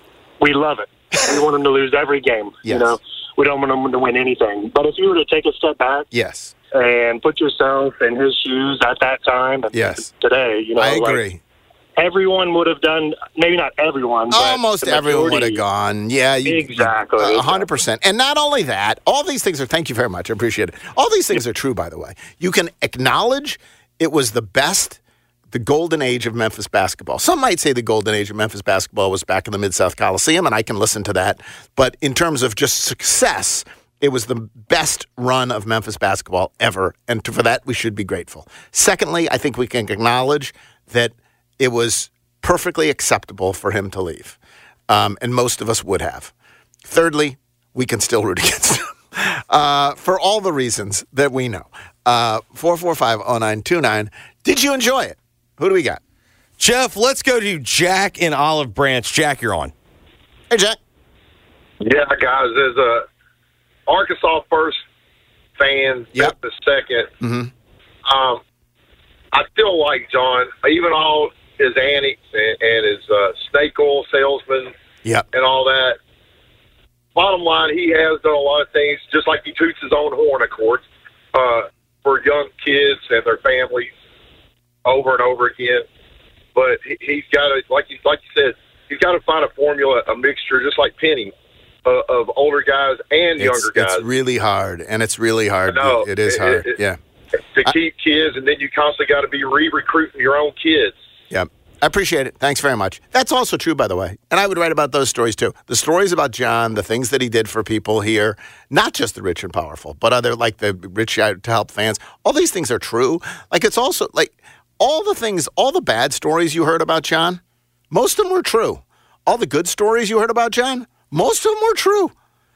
we love it. We want them to lose every game.
Yes.
You know, we don't want them to win anything. But if you were to take a step back,
yes,
and put yourself in his shoes at that time, and
yes,
today, you know,
I agree.
Like, everyone would have done, maybe not everyone, but
almost everyone would have gone. Yeah, you,
exactly.
A hundred percent. And not only that, all these things are, thank you very much. I appreciate it. All these things are true, by the way. You can acknowledge it was the best, the golden age of Memphis basketball. Some might say the golden age of Memphis basketball was back in the Mid-South Coliseum, and I can listen to that. But in terms of just success, it was the best run of Memphis basketball ever. And to, for that, we should be grateful. Secondly, I think we can acknowledge that it was perfectly acceptable for him to leave, um, and most of us would have. Thirdly, we can still root against him uh, for all the reasons that we know. Uh, four four five oh nine two nine. Did you enjoy it? Who do we got?
Jeff, let's go to Jack in Olive Branch. Jack, you're on.
Hey, Jack.
Yeah, guys, as a Arkansas first fan,
yep.
the second,
mm-hmm.
um, I still like John, even all his antics and, and his uh, snake oil salesman
yep.
and all that. Bottom line, he has done a lot of things, just like he toots his own horn, of course, uh, for young kids and their families over and over again. but he, he's got to, like you, like you said, he's got to find a formula, a mixture, just like Penny, uh, of older guys and
It's,
younger guys.
it's really hard, and it's really hard.
No,
It is
it-
hard,
it-
yeah.
To keep kids, and then you constantly got to be re-recruiting your own kids.
Yep. I appreciate it. Thanks very much. That's also true, by the way. And I would write about those stories, too. The stories about John, the things that he did for people here, not just the rich and powerful, but other, like the rich guy to help fans. All these things are true. Like, it's also, like, all the things, all the bad stories you heard about John, most of them were true. All the good stories you heard about John, most of them were true.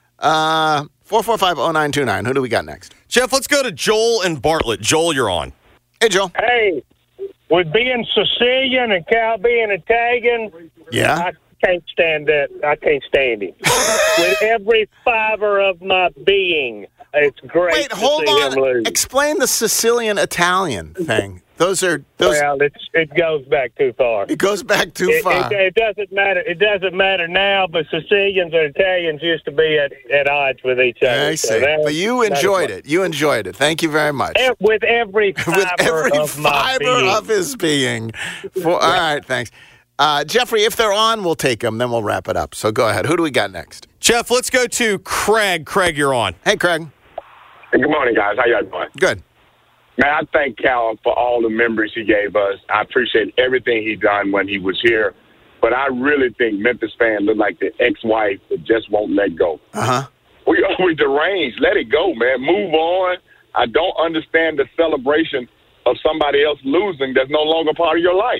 Uh, four four five oh nine two nine. Who do we got next?
Jeff, let's go to Joel and Bartlett. Joel, you're on.
Hey, Joel.
Hey, with being Sicilian and Cal being Italian,
yeah,
I can't stand that. I can't stand him. With every fiber of my being, it's great
Wait,
to
hold
see
on.
him lose.
Explain the Sicilian Italian thing. Those are those.
Well, it's, it goes back too far.
It goes back too
It,
far.
it, it doesn't matter. It doesn't matter now. But Sicilians and Italians used to be at, at odds with each other.
I
so
see.
that-
But you
that is
enjoyed
what-
it. You enjoyed it. Thank you very much.
E- With every fiber
With every
of my
fiber
being.
of his being. For, all right, thanks. Uh, Jeffrey, if they're on, we'll take them. Then we'll wrap it up. So go ahead. Who do we got next?
Jeff, let's go to Craig. Craig, you're on.
Hey, Craig.
Hey, good morning, guys. How y'all doing?
Good.
Man, I thank Cal for all the memories he gave us. I appreciate everything he done when he was here. But I really think Memphis fans look like the ex-wife that just won't let go.
Uh-huh.
We we deranged. Let it go, man. Move on. I don't understand the celebration of somebody else losing that's no longer part of your life.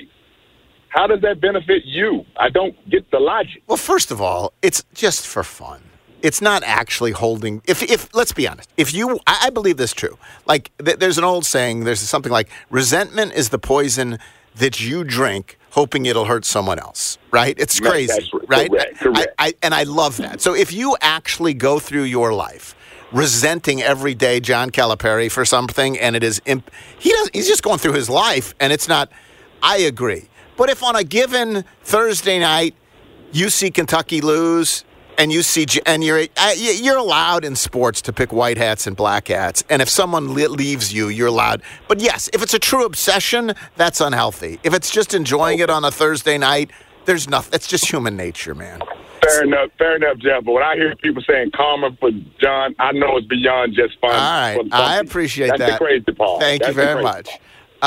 How does that benefit you? I don't get the logic.
Well, first of all, it's just for fun. It's not actually holding. If, if let's be honest, if you, I, I believe this true. Like, th- there's an old saying. There's something like, resentment is the poison that you drink, hoping it'll hurt someone else. Right? It's
Right,
crazy,
that's
right?
correct, correct.
I, I, and I love that. So if you actually go through your life resenting every day John Calipari for something, and it is imp- he does he's just going through his life, and it's not. I agree. But if on a given Thursday night you see Kentucky lose, and you see, and you're you're allowed in sports to pick white hats and black hats, and if someone leaves you, you're allowed. But yes, if it's a true obsession, that's unhealthy. If it's just enjoying it on a Thursday night, there's nothing. It's just human nature, man.
Fair enough, fair enough, Jeff. But when I hear people saying karma for John, I know it's beyond just fun.
All right, I appreciate
That's
that.
the crazy part.
Thank
That's
you
the
very
crazy
much.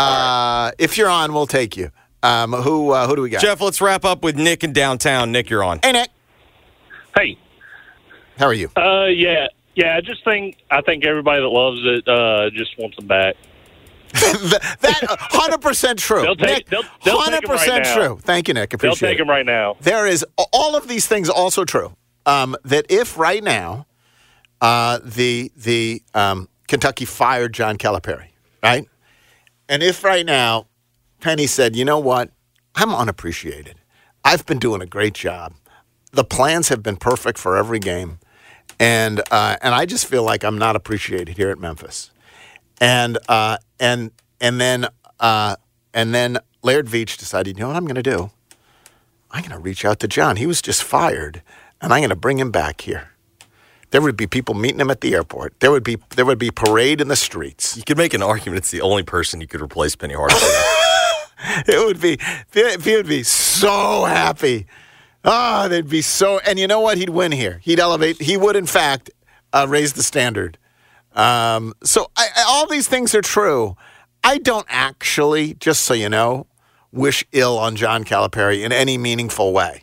part.
Uh, if you're on, we'll take you. Um, who uh, who do we got?
Jeff, let's wrap up with Nick in downtown. Nick, you're on.
Hey, Nick.
Hey.
How are you?
Uh, yeah, yeah. I just think I think everybody that loves it uh, just wants them back.
that one hundred percent true.
They'll take,
Nick,
they'll, they'll
one hundred percent
take 'em right now.
true. Thank you, Nick.
They'll
Appreciate
take
it.
them right now.
There is all of these things also true. Um, that if right now uh, the the um, Kentucky fired John Calipari, right? And if right now Penny said, you know what, I'm unappreciated. I've been doing a great job. The plans have been perfect for every game. And uh, and I just feel like I'm not appreciated here at Memphis. And uh, and and then uh, and then Laird Veach decided, you know what I'm going to do? I'm going to reach out to John. He was just fired, and I'm going to bring him back here. There would be people meeting him at the airport. There would be there would be parade in the streets.
You could make an argument it's the only person you could replace Penny Hardaway.
It would be he would be so happy. Ah, oh, they'd be so, and you know what? He'd win here. He'd elevate. He would, in fact, uh, raise the standard. Um, so I, I, all these things are true. I don't actually, just so you know, wish ill on John Calipari in any meaningful way.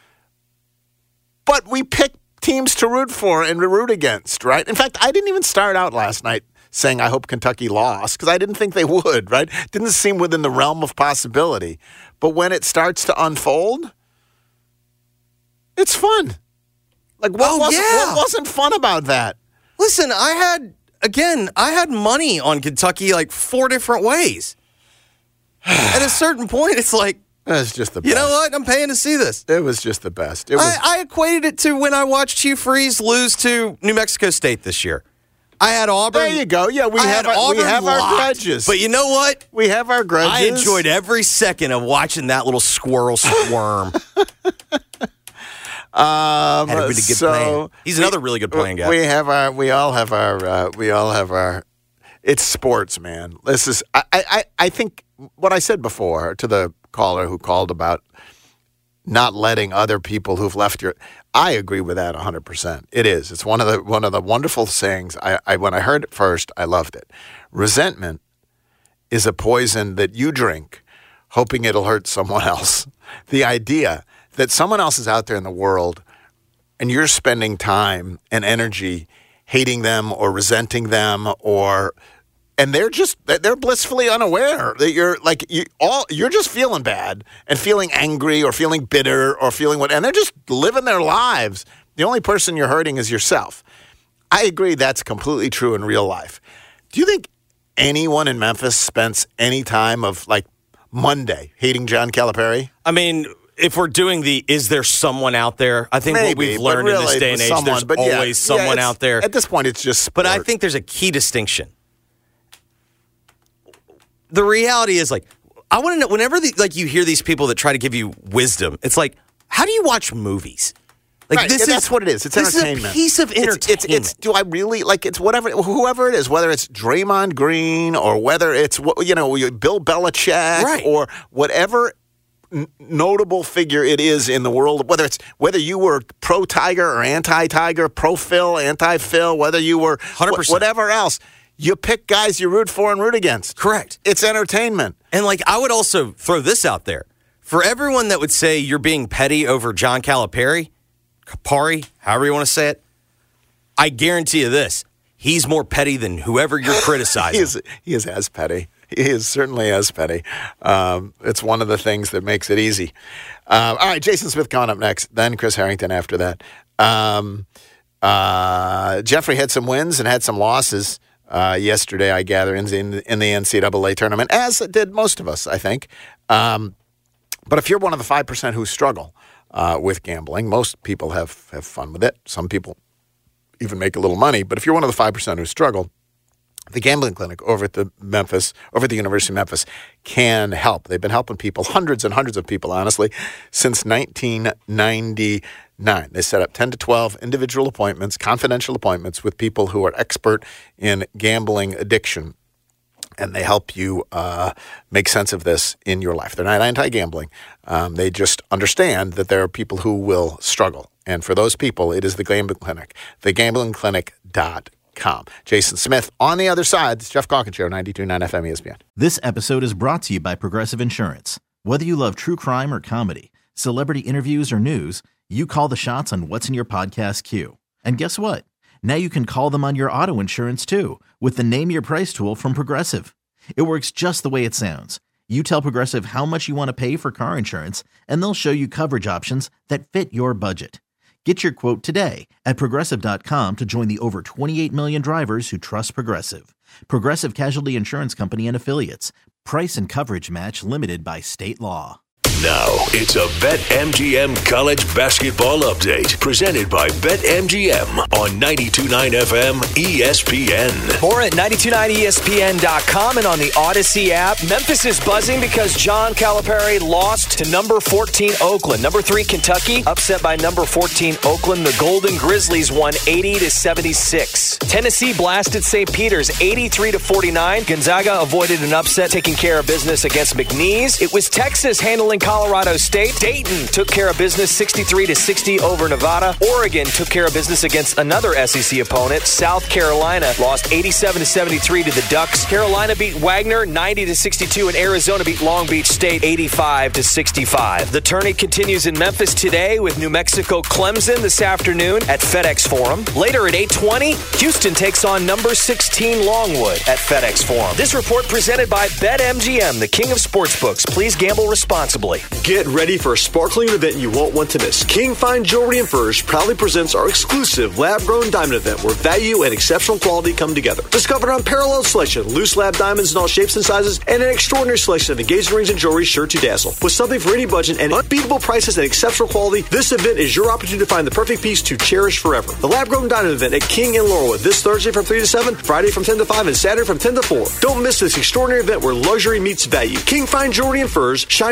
But we pick teams to root for and to root against, right? In fact, I didn't even start out last night saying I hope Kentucky lost because I didn't think they would, right? Didn't seem within the realm of possibility. But when it starts to unfold, it's fun. Like, what,
oh,
wasn't,
yeah.
what wasn't fun about that?
Listen, I had, again, I had money on Kentucky like four different ways. At a certain point, it's like,
it's just the best.
You know what? I'm paying to see this.
It was just the best. It was.
I, I equated it to when I watched Hugh Freeze lose to New Mexico State this year. I had Auburn.
There you go. Yeah, we
I
have,
had
our,
Auburn
we have our
locked.
grudges.
But you know what?
We have our grudges.
I enjoyed every second of watching that little squirrel squirm.
Um,
Had a really good
so
plan. He's another really good playing guy.
We have our. We all have our. Uh, we all have our. It's sports, man. This is, I, I, I think what I said before to the caller who called about not letting other people who've left your, I agree with that one hundred percent. It is. It's one of the one of the wonderful sayings. I, I when I heard it first, I loved it. Resentment is a poison that you drink, hoping it'll hurt someone else. The idea that someone else is out there in the world and you're spending time and energy hating them or resenting them, or and they're just they're blissfully unaware that you're like you all you're just feeling bad and feeling angry or feeling bitter or feeling what, and they're just living their lives. The only person you're hurting is yourself. I agree that's completely true in real life. Do you think anyone in Memphis spends any time of like Monday hating John Calipari?
I mean, if we're doing the, is there someone out there? I think
Maybe,
what we've learned
really,
in this day and age,
someone,
there's
but
always
yeah,
someone
yeah,
out there.
At this point, it's just sport.
But I think there's a key distinction. The reality is, like, I want to know, whenever the, like you hear these people that try to give you wisdom, it's like, how do you watch movies? Like
right,
this
yeah,
is
that's what it is. It's
this
entertainment.
Is a piece of entertainment.
It's, it's, it's do I really like it's whatever whoever it is, whether it's Draymond Green or whether it's you know Bill Belichick
right.
or whatever n- notable figure it is in the world, whether it's whether you were pro Tiger or anti Tiger, pro Phil, anti Phil, whether you were
one hundred percent.
Whatever else. You pick guys you root for and root against.
Correct.
It's entertainment.
And like I would also throw this out there for everyone that would say you're being petty over John Calipari. Kapari, however you want to say it, I guarantee you this. He's more petty than whoever you're criticizing.
he, is, he is as petty. He is certainly as petty. Um, it's one of the things that makes it easy. Um, all right, Jason Smith coming up next, then Chris Harrington after that. Um, uh, Jeffrey had some wins and had some losses uh, yesterday, I gather, in the, in the N C double A tournament, as did most of us, I think. Um, but if you're one of the five percent who struggle, Uh, with gambling. Most people have, have fun with it. Some people even make a little money. But if you're one of the five percent who struggle, the Gambling Clinic over at the Memphis, over at the University of Memphis can help. They've been helping people, hundreds and hundreds of people, honestly, since nineteen ninety-nine. They set up ten to twelve individual appointments, confidential appointments with people who are expert in gambling addiction. And they help you uh, make sense of this in your life. They're not anti-gambling. Um, they just understand that there are people who will struggle. And for those people, it is the Gambling Clinic, the gambling clinic dot com. Jason Smith on the other side. It's Jeff Calkins Show, ninety-two point nine F M E S P N.
This episode is brought to you by Progressive Insurance. Whether you love true crime or comedy, celebrity interviews or news, you call the shots on what's in your podcast queue. And guess what? Now you can call them on your auto insurance too with the Name Your Price tool from Progressive. It works just the way it sounds. You tell Progressive how much you want to pay for car insurance, and they'll show you coverage options that fit your budget. Get your quote today at Progressive dot com to join the over twenty-eight million drivers who trust Progressive. Progressive Casualty Insurance Company and Affiliates. Price and coverage match limited by state law.
Now, it's a BetMGM College Basketball Update presented by BetMGM on ninety-two point nine F M E S P N.
More at ninety-two point nine E S P N dot com and on the Odyssey app. Memphis is buzzing because John Calipari lost to number fourteen Oakland. Number three Kentucky upset by number fourteen Oakland. The Golden Grizzlies won eighty to seventy-six. Tennessee blasted Saint Peter's eighty-three to forty-nine. Gonzaga avoided an upset, taking care of business against McNeese. It was Texas handling Colorado State. Dayton took care of business sixty-three to sixty over Nevada. Oregon took care of business against another S E C opponent. South Carolina lost eighty-seven to seventy-three to the Ducks. Carolina beat Wagner ninety to sixty-two, and Arizona beat Long Beach State eighty-five to sixty-five. The tourney continues in Memphis today with New Mexico Clemson this afternoon at FedEx Forum. Later at eight twenty, Houston takes on number sixteen Longwood at FedEx Forum. This report presented by BetMGM, the king of sportsbooks. Please gamble responsibly.
Get ready for a sparkling event you won't want to miss. King Fine Jewelry and Furs proudly presents our exclusive lab-grown diamond event where value and exceptional quality come together. Discover an unparalleled selection of loose lab diamonds in all shapes and sizes and an extraordinary selection of engagement rings and jewelry sure to dazzle. With something for any budget and unbeatable prices and exceptional quality, this event is your opportunity to find the perfect piece to cherish forever. The lab-grown diamond event at King in Laurelwood this Thursday from three to seven, Friday from ten to five, and Saturday from ten to four. Don't miss this extraordinary event where luxury meets value. King Fine Jewelry and Furs, shine bright with us.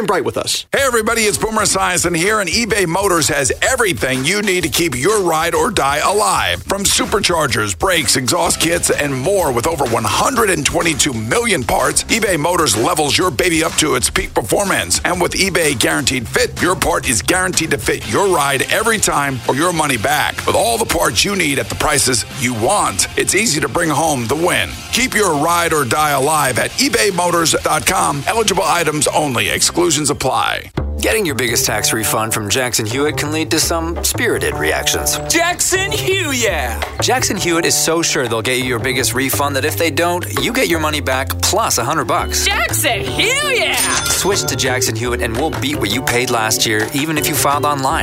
details.
Hey everybody, it's Boomer Esiason here, and eBay Motors has everything you need to keep your ride or die alive. From superchargers, brakes, exhaust kits, and more. With over one hundred twenty-two million parts, eBay Motors levels your baby up to its peak performance. And with eBay Guaranteed Fit, your part is guaranteed to fit your ride every time or your money back. With all the parts you need at the prices you want, it's easy to bring home the win. Keep your ride or die alive at ebay motors dot com. Eligible items only. Exclusions apply.
Getting your biggest tax refund from Jackson Hewitt can lead to some spirited reactions.
Jackson Hewitt, yeah!
Jackson Hewitt is so sure they'll get you your biggest refund that if they don't, you get your money back plus a hundred bucks.
Jackson Hewitt, yeah!
Switch to Jackson Hewitt and we'll beat what you paid last year, even if you filed online.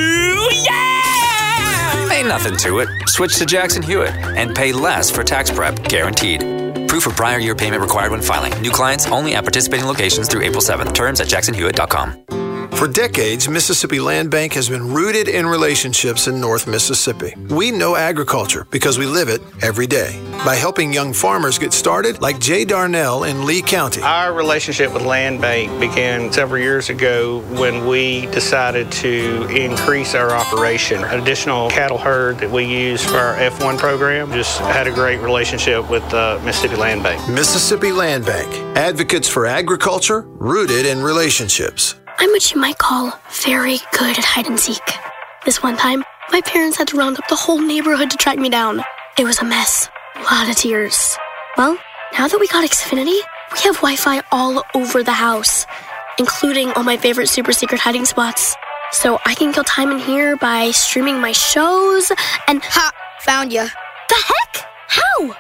Yeah!
Ain't nothing to it. Switch to Jackson Hewitt and pay less for tax prep, guaranteed. Proof of prior year payment required when filing. New clients only at participating locations through April seventh. Terms at jackson hewitt dot com.
For decades, Mississippi Land Bank has been rooted in relationships in North Mississippi. We know agriculture because we live it every day. By helping young farmers get started, like Jay Darnell in Lee County.
Our relationship with Land Bank began several years ago when we decided to increase our operation. An additional cattle herd that we use for our F one program. Just had a great relationship with uh, Mississippi Land Bank.
Mississippi Land Bank. Advocates for agriculture rooted in relationships.
I'm what you might call very good at hide and seek. This one time, my parents had to round up the whole neighborhood to track me down. It was a mess. A lot of tears. Well, now that we got Xfinity, we have Wi-Fi all over the house, including all my favorite super secret hiding spots. So I can kill time in here by streaming my shows and...
Ha! Found you.
The heck? How?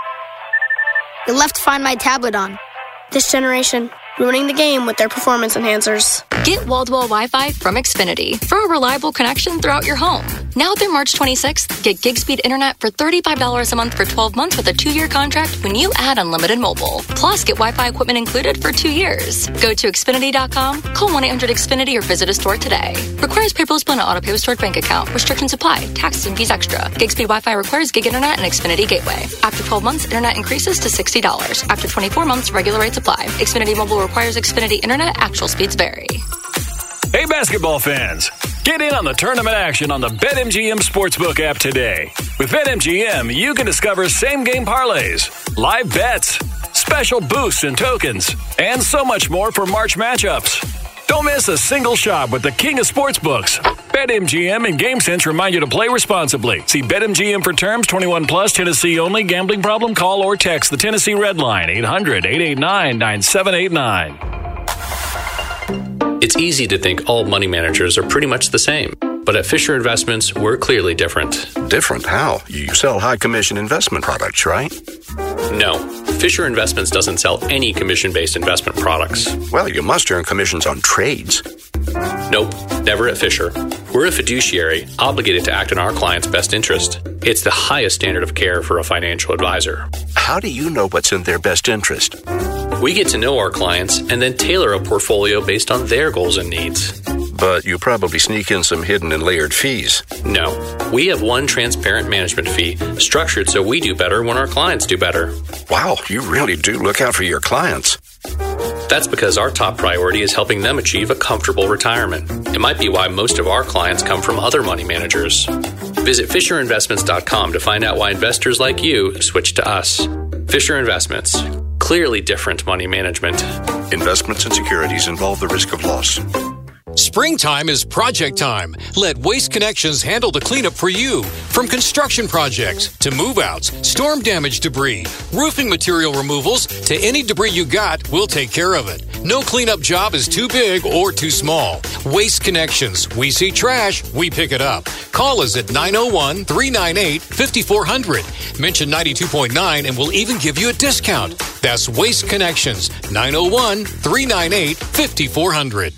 You left Find My tablet on.
This generation, ruining the game with their performance enhancers.
Get wall-to-wall Wi-Fi from Xfinity for a reliable connection throughout your home. Now through March twenty-sixth, get gig speed internet for thirty-five dollars a month for twelve months with a two-year contract when you add unlimited mobile. Plus, get Wi-Fi equipment included for two years. Go to Xfinity dot com, call one eight hundred X Finity or visit a store today. Requires paperless plan and auto-pay with stored bank account. Restrictions apply. Taxes and fees extra. Gig speed Wi-Fi requires gig internet and Xfinity Gateway. After twelve months, internet increases to sixty dollars. After twenty-four months, regular rates apply. Xfinity Mobile requires Xfinity internet. Actual speeds vary.
Hey, basketball fans. Get in on the tournament action on the BetMGM Sportsbook app today. With BetMGM, you can discover same-game parlays, live bets, special boosts and tokens, and so much more for March matchups. Don't miss a single shot with the king of sportsbooks. BetMGM and GameSense remind you to play responsibly. See BetMGM for terms. Twenty-one plus, Tennessee only. Gambling problem? Call or text the Tennessee Red Line, eight hundred, eight eight nine, nine seven eight nine.
It's easy to think all money managers are pretty much the same. But at Fisher Investments, we're clearly different.
Different? How? You sell high-commission investment products, right?
No. Fisher Investments doesn't sell any commission-based investment products.
Well, you must earn commissions on trades.
Nope, never at Fisher. We're a fiduciary, obligated to act in our client's best interest. It's the highest standard of care for a financial advisor.
How do you know what's in their best interest?
We get to know our clients and then tailor a portfolio based on their goals and needs.
But you probably sneak in some hidden and layered fees.
No. We have one transparent management fee, structured so we do better when our clients do better.
Wow, you really do look out for your clients.
That's because our top priority is helping them achieve a comfortable retirement. It might be why most of our clients come from other money managers. Visit Fisher Investments dot com to find out why investors like you switch to us. Fisher Investments. Clearly different money management.
Investments and securities involve the risk of loss.
Springtime is project time. Let Waste Connections handle the cleanup for you. From construction projects to move-outs, storm damage debris, roofing material removals, to any debris you got, we'll take care of it. No cleanup job is too big or too small. Waste Connections. We see trash, we pick it up. Call us at nine oh one, three nine eight, five four zero zero. Mention ninety-two point nine and we'll even give you a discount. That's Waste Connections. nine oh one, three nine eight, five four zero zero.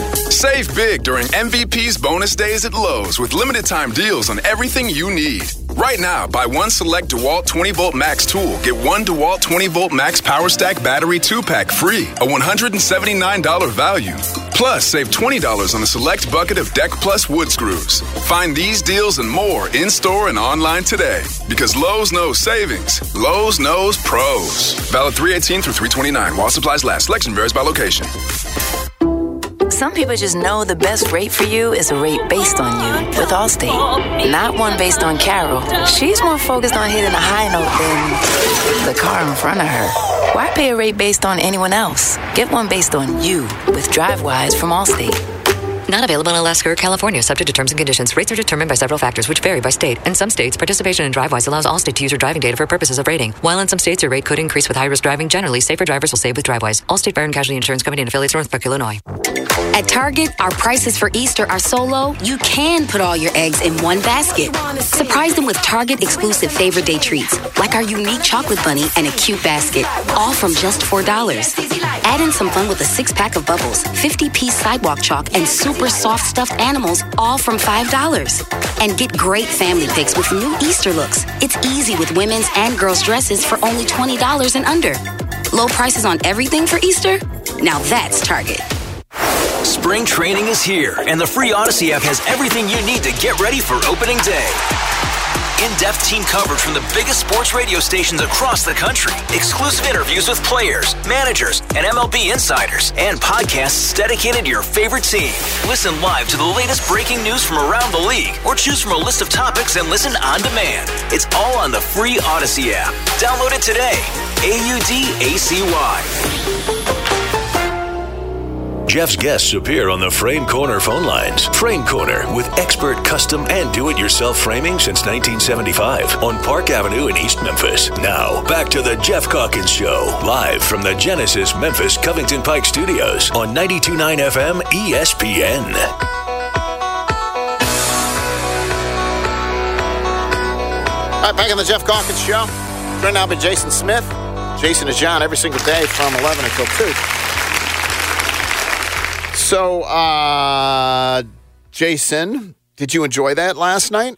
Save big during M V P's bonus days at Lowe's with limited time deals on everything you need.
Right now, buy one select DeWalt twenty volt Max tool. Get one DeWalt twenty volt Max Power Stack battery two pack free, a one hundred seventy-nine dollars value. Plus, save twenty dollars on a select bucket of Deck Plus wood screws. Find these deals and more in-store and online today. Because Lowe's knows savings. Lowe's knows pros. Valid three eighteen through three twenty-nine while supplies last. Selection varies by location.
Some people just know the best rate for you is a rate based on you with Allstate. Not one based on Carol. She's more focused on hitting a high note than the car in front of her. Why pay a rate based on anyone else? Get one based on you with DriveWise from Allstate.
Not available in Alaska or California, subject to terms and conditions. Rates are determined by several factors, which vary by state. In some states, participation in DriveWise allows Allstate to use your driving data for purposes of rating. While in some states, your rate could increase with high-risk driving. Generally, safer drivers will save with DriveWise. Allstate Fire and Casualty Insurance Company and affiliates, Northbrook, Illinois.
At Target, our prices for Easter are so low, you can put all your eggs in one basket. Surprise them with Target exclusive Favorite Day treats, like our unique chocolate bunny and a cute basket, all from just four dollars. Add in some fun with a six-pack of bubbles, fifty-piece sidewalk chalk, and super soft stuffed animals, all from five dollars. And get great family picks with new Easter looks. It's easy with women's and girls' dresses for only twenty dollars and under. Low prices on everything for Easter? Now that's Target.
Spring training is here, and the free Odyssey app has everything you need to get ready for opening day. In-depth team coverage from the biggest sports radio stations across the country, exclusive interviews with players, managers, and M L B insiders, and podcasts dedicated to your favorite team. Listen live to the latest breaking news from around the league, or choose from a list of topics and listen on demand. It's all on the free Odyssey app. Download it today. A U D A C Y.
Jeff's guests appear on the Frame Corner phone lines. Frame Corner, with expert custom and do-it-yourself framing since nineteen seventy-five on Park Avenue in East Memphis. Now, back to the Jeff Calkins Show, live from the Genesis Memphis Covington Pike Studios on ninety-two point nine F M E S P N.
All right, back on the Jeff Calkins Show. Joined now by Jason Smith. Jason is John every single day from eleven until two. So, uh, Jason, did you enjoy that last night?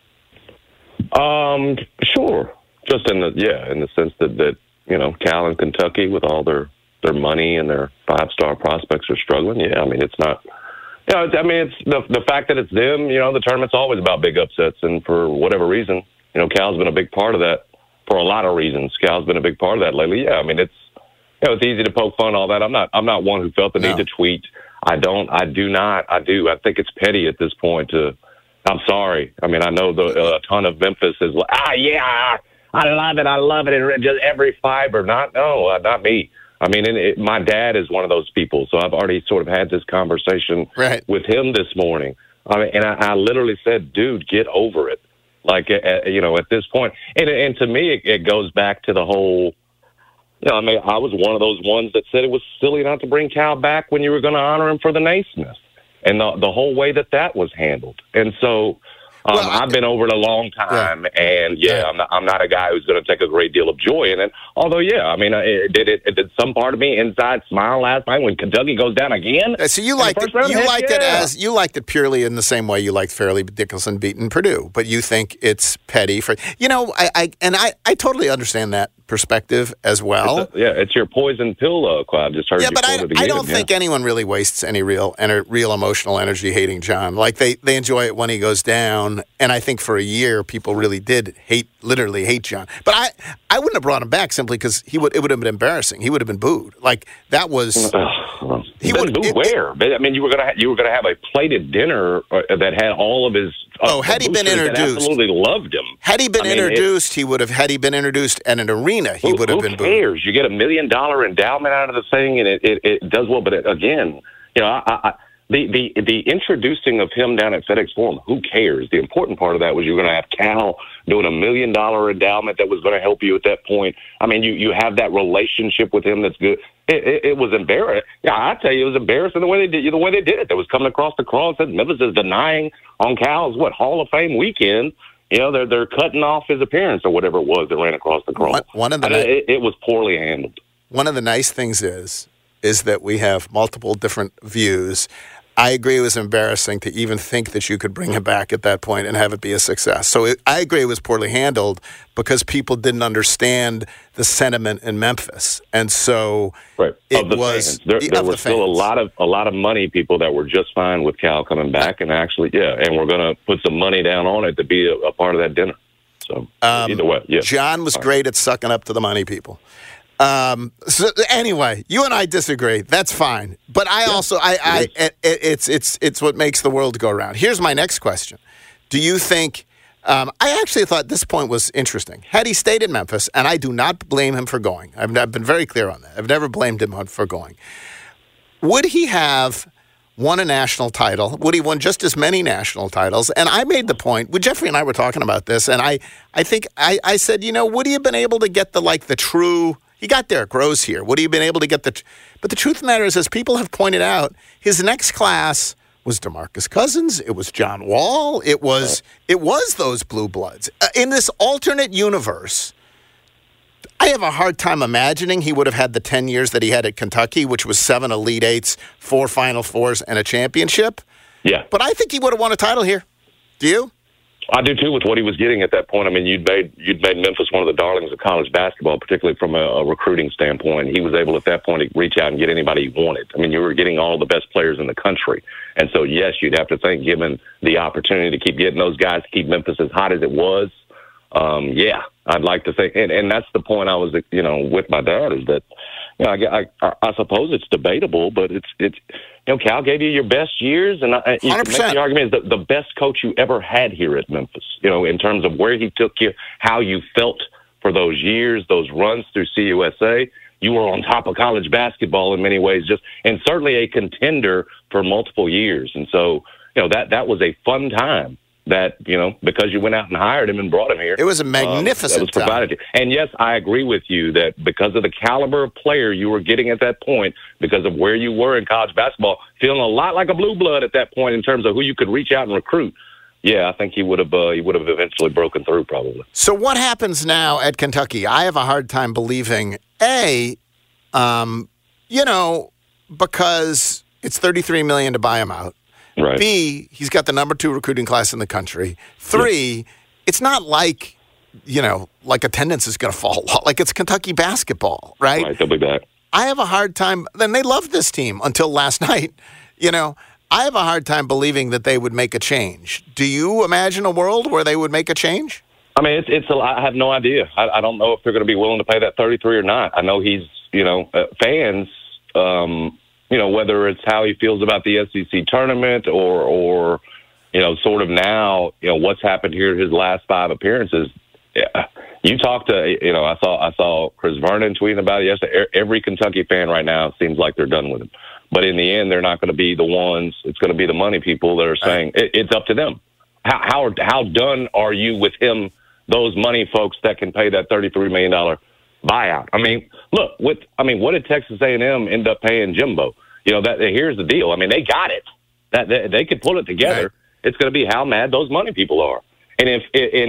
Um, sure. Just in the yeah, in the sense that, that you know, Cal and Kentucky with all their, their money and their five star prospects are struggling. Yeah, I mean it's not. You know, it's, I mean it's the the fact that it's them. You know, the tournament's always about big upsets, and for whatever reason, you know, Cal's been a big part of that. For a lot of reasons, Cal's been a big part of that lately. Yeah, I mean it's you know it's easy to poke fun all that. I'm not I'm not one who felt the need no. to tweet. I don't. I do not. I do. I think it's petty at this point. To, I'm sorry. I mean, I know the uh, a ton of Memphis is like, ah, yeah, I love it. I love it. And just every fiber. Not no, uh, not me. I mean, it, it, my dad is one of those people. So I've already sort of had this conversation
right.
with him this morning. I mean, and I, I literally said, dude, get over it. Like, uh, you know, at this point, and and to me, it, it goes back to the whole. You know, I mean, I was one of those ones that said it was silly not to bring Cal back when you were going to honor him for the Naismith, and the the whole way that that was handled. And so, um, well, I've been over it a long time, yeah. and yeah, I'm not, I'm not a guy who's going to take a great deal of joy in it. Although, yeah, I mean, it, did it, it did some part of me inside smile last night when Kentucky goes down again.
So you liked it, you Heck liked yeah. it as you liked it purely in the same way you liked Fairleigh Dickinson beating Purdue, but you think it's petty for you know. I, I and I, I totally understand that perspective as well.
It's a, yeah, it's your poison pill, uh, Clyde. Just heard
yeah,
you
but I,
it
I don't
yeah.
think anyone really wastes any real ener- real emotional energy hating John. Like they, they enjoy it when he goes down, and I think for a year people really did hate, literally hate John. But I, I wouldn't have brought him back simply because he would it would have been embarrassing. He would have been booed. Like that was.
Uh, he would booed it, where? It, I mean, you were gonna ha- you were gonna have a plated dinner that had all of his. Uh,
oh, had he been introduced,
absolutely loved him.
Had he been
I mean,
introduced,
it,
he would have. Had he been introduced at an arena, he
who,
would have
who
been.
Cares?
Booed.
You get a million dollar endowment out of the thing, and it, it, it does well. But it, again, you know, I, I, the the the introducing of him down at FedEx Forum, who cares? The important part of that was you were going to have Cal doing a million dollar endowment that was going to help you at that point. I mean, you you have that relationship with him that's good. It, it, it was embarrassing. Yeah, I tell you, it was embarrassing the way they did the way they did it. They was coming across the cross. Memphis is denying on Cal's what Hall of Fame weekend. You know, they're they're cutting off his appearance or whatever it was that ran across the cross.
One, one of the
ni- it, it was poorly handled.
One of the nice things is is that we have multiple different views. I agree it was embarrassing to even think that you could bring him back at that point and have it be a success. So it, I agree it was poorly handled because people didn't understand the sentiment in Memphis. And so
right.
it
of the
was...
Fans. There,
the,
there were
the
still a lot of a lot of money people that were just fine with Cal coming back, and actually, yeah, and we're going to put some money down on it to be a, a part of that dinner. So
um,
either way, yeah.
John was great at sucking up to the money people. Um, so anyway, you and I disagree. That's fine. But I yeah, also, I, I, it it, it's, it's, it's what makes the world go round. Here's my next question. Do you think, um, I actually thought this point was interesting. Had he stayed in Memphis, and I do not blame him for going. I've, I've been very clear on that. I've never blamed him for going. Would he have won a national title? Would he won just as many national titles? And I made the point, well, Jeffrey and I were talking about this, and I, I think I, I said, you know, would he have been able to get the, like, the true, he got Derrick Rose here. Would he have been able to get the, but the truth of the matter is, as people have pointed out, his next class was DeMarcus Cousins. It was John Wall. It was, it was those blue bloods. Uh, in this alternate universe, I have a hard time imagining he would have had the ten years that he had at Kentucky, which was seven Elite Eights, four Final Fours, and a championship.
Yeah.
But I think he would have won a title here. Do you?
I do, too, with what he was getting at that point. I mean, you'd made you'd made Memphis one of the darlings of college basketball, particularly from a, a recruiting standpoint. He was able at that point to reach out and get anybody he wanted. I mean, you were getting all the best players in the country. And so, yes, you'd have to think, given the opportunity to keep getting those guys, to keep Memphis as hot as it was, um, yeah, I'd like to think. And, and that's the point I was, you know, with my dad is that, you know, I, I, I suppose it's debatable, but it's, it's, you know, Cal gave you your best years, and I, you can make the argument is the, the best coach you ever had here at Memphis, you know, in terms of where he took you, how you felt for those years, those runs through C U S A. You were on top of college basketball in many ways, just and certainly a contender for multiple years. And so, you know, that that was a fun time. That, you know, because you went out and hired him and brought him here.
It was a magnificent
um, that was provided time. And, yes, I agree with you that because of the caliber of player you were getting at that point, because of where you were in college basketball, feeling a lot like a blue blood at that point in terms of who you could reach out and recruit, yeah, I think he would have uh, he would have eventually broken through probably.
So what happens now at Kentucky? I have a hard time believing, A, um, you know, because it's thirty-three million dollars to buy him out.
Right.
B, he's got the number two recruiting class in the country. Three, yeah. It's not like, you know, like attendance is going to fall. Like it's Kentucky basketball, right?
Right, they'll be back.
I have a hard time, and they loved this team until last night. You know, I have a hard time believing that they would make a change. Do you imagine a world where they would make a change?
I mean, it's, it's a, I have no idea. I, I don't know if they're going to be willing to pay that thirty-three or not. I know he's, you know, uh, fans, um, you know, whether it's how he feels about the S E C tournament or, or, you know, sort of now, you know, what's happened here his last five appearances. Yeah. You talk to, you know, I saw I saw Chris Vernon tweeting about it yesterday. Every Kentucky fan right now seems like they're done with him. But in the end, they're not going to be the ones. It's going to be the money people that are saying it, it's up to them. How, how how done are you with him? Those money folks that can pay that thirty-three million dollars buyout. I mean, look, with I mean, what did Texas A and M end up paying Jimbo? You know, that here's the deal. I mean, they got it. That they, they could pull it together. Right. It's going to be how mad those money people are, and if and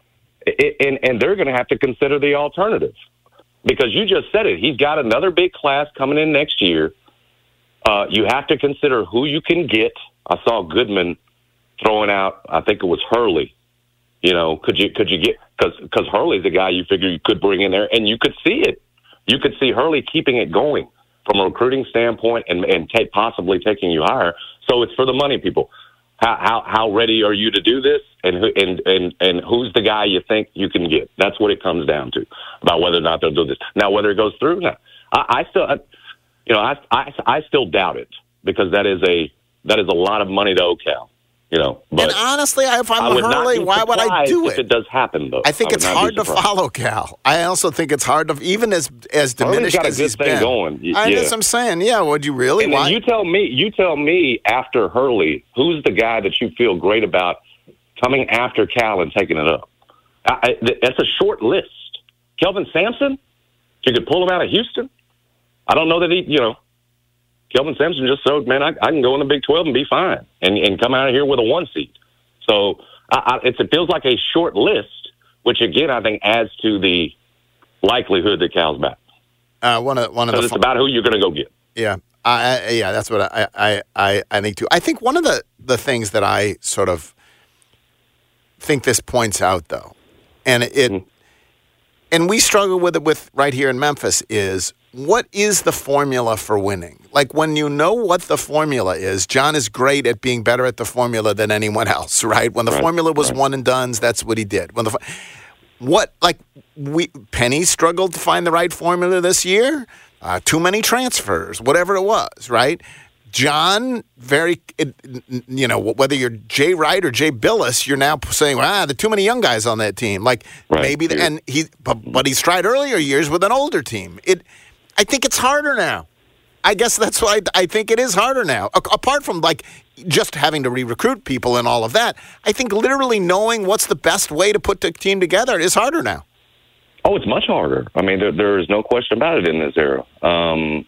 if and and they're going to have to consider the alternative because you just said it. He's got another big class coming in next year. Uh, you have to consider who you can get. I saw Goodman throwing out. I think it was Hurley. You know, could you could you get because because Hurley's a guy you figure you could bring in there, and you could see it. You could see Hurley keeping it going from a recruiting standpoint, and and take, possibly taking you higher. So it's for the money people. How how how ready are you to do this, and who and and and who's the guy you think you can get? That's what it comes down to about whether or not they'll do this. Now, whether it goes through, now I, I still, I, you know, I, I I still doubt it because that is a that is a lot of money to Ocala. You know, but
and honestly, if I'm Hurley, why would I do it?
If it does happen, though,
I think
I
it's hard to follow Cal. I also think it's hard to, even as as diminished
got a
as
good
he's
thing
been.
Going.
I
yeah.
guess I'm saying, yeah. Would you really?
And
why?
You tell me. You tell me after Hurley, who's the guy that you feel great about coming after Cal and taking it up? I, I, that's a short list. Kelvin Sampson, you could pull him out of Houston. I don't know that he, you know. Kelvin Sampson just showed, man, I, I can go in the Big twelve and be fine and, and come out of here with a one seed. So I, I, it's, it feels like a short list, which, again, I think adds to the likelihood that Cal's back.
Uh, one of, one of the
it's about who you're going to go get.
Yeah. I, yeah, that's what I, I, I, I think too. I think one of the, the things that I sort of think this points out, though, and it, mm-hmm. and we struggle with it with right here in Memphis, is what is the formula for winning? Like, when you know what the formula is, John is great at being better at the formula than anyone else, right? When the right, formula was right. one and dones, that's what he did. When the what like we Penny struggled to find the right formula this year. Uh, too many transfers, whatever it was, right? John, very, it, you know, whether you're Jay Wright or Jay Billis, you're now saying, ah, there are too many young guys on that team. Like, right. maybe, the, and he, but, but he's tried earlier years with an older team. It, I think it's harder now. I guess that's why I, I think it is harder now. A- apart from, like, just having to re-recruit people and all of that, I think literally knowing what's the best way to put the team together is harder now.
Oh, it's much harder. I mean, there, there is no question about it in this era. Um,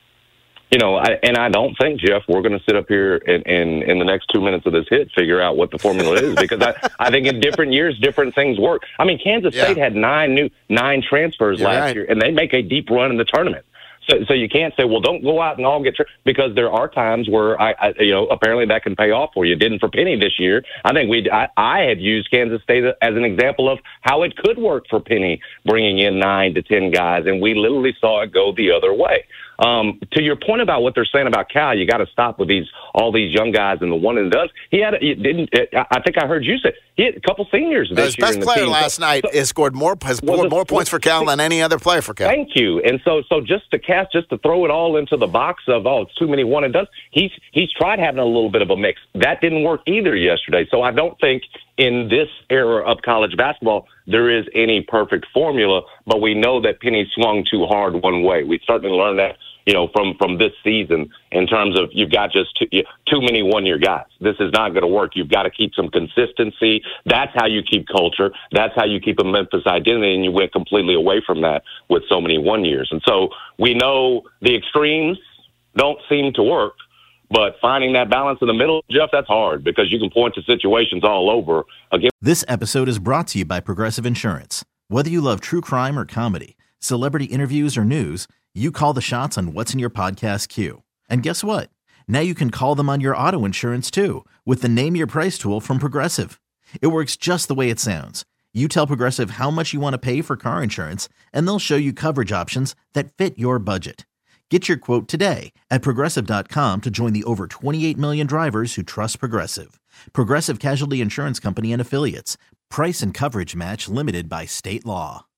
you know, I, and I don't think, Jeff, we're going to sit up here and, and in the next two minutes of this hit figure out what the formula is, because I, I think in different years, different things work. I mean, Kansas yeah. State had nine new nine transfers You're last right. year, and they make a deep run in the tournament. So, so you can't say, well, don't go out and all get tra-, because there are times where I, I, you know, apparently that can pay off for you. It didn't for Penny this year. I think we, I, I had used Kansas State as an example of how it could work for Penny, bringing in nine to ten guys, and we literally saw it go the other way. Um, to your point about what they're saying about Cal, you got to stop with these all these young guys and the one and does. He had, he didn't. I think I heard you say he had a couple seniors this
His
year.
Best
in the
player
team.
last
so,
night
so,
has scored more has
well,
scored
the,
more points for Cal than any other player for Cal.
Thank you. And so, so just to cast, just to throw it all into the box of oh, it's too many one and does. He's he's tried having a little bit of a mix. That didn't work either yesterday. So I don't think in this era of college basketball there is any perfect formula. But we know that Penny swung too hard one way. We certainly learned that, you know, from, from this season in terms of you've got just too, too many one-year guys. This is not going to work. You've got to keep some consistency. That's how you keep culture. That's how you keep a Memphis identity, and you went completely away from that with so many one-years. And so we know the extremes don't seem to work, but finding that balance in the middle, Jeff, that's hard because you can point to situations all over. Again,
this episode is brought to you by Progressive Insurance. Whether you love true crime or comedy, celebrity interviews or news, you call the shots on what's in your podcast queue. And guess what? Now you can call them on your auto insurance too with the Name Your Price tool from Progressive. It works just the way it sounds. You tell Progressive how much you want to pay for car insurance, and they'll show you coverage options that fit your budget. Get your quote today at Progressive dot com to join the over twenty-eight million drivers who trust Progressive. Progressive Casualty Insurance Company and Affiliates. Price and coverage match limited by state law.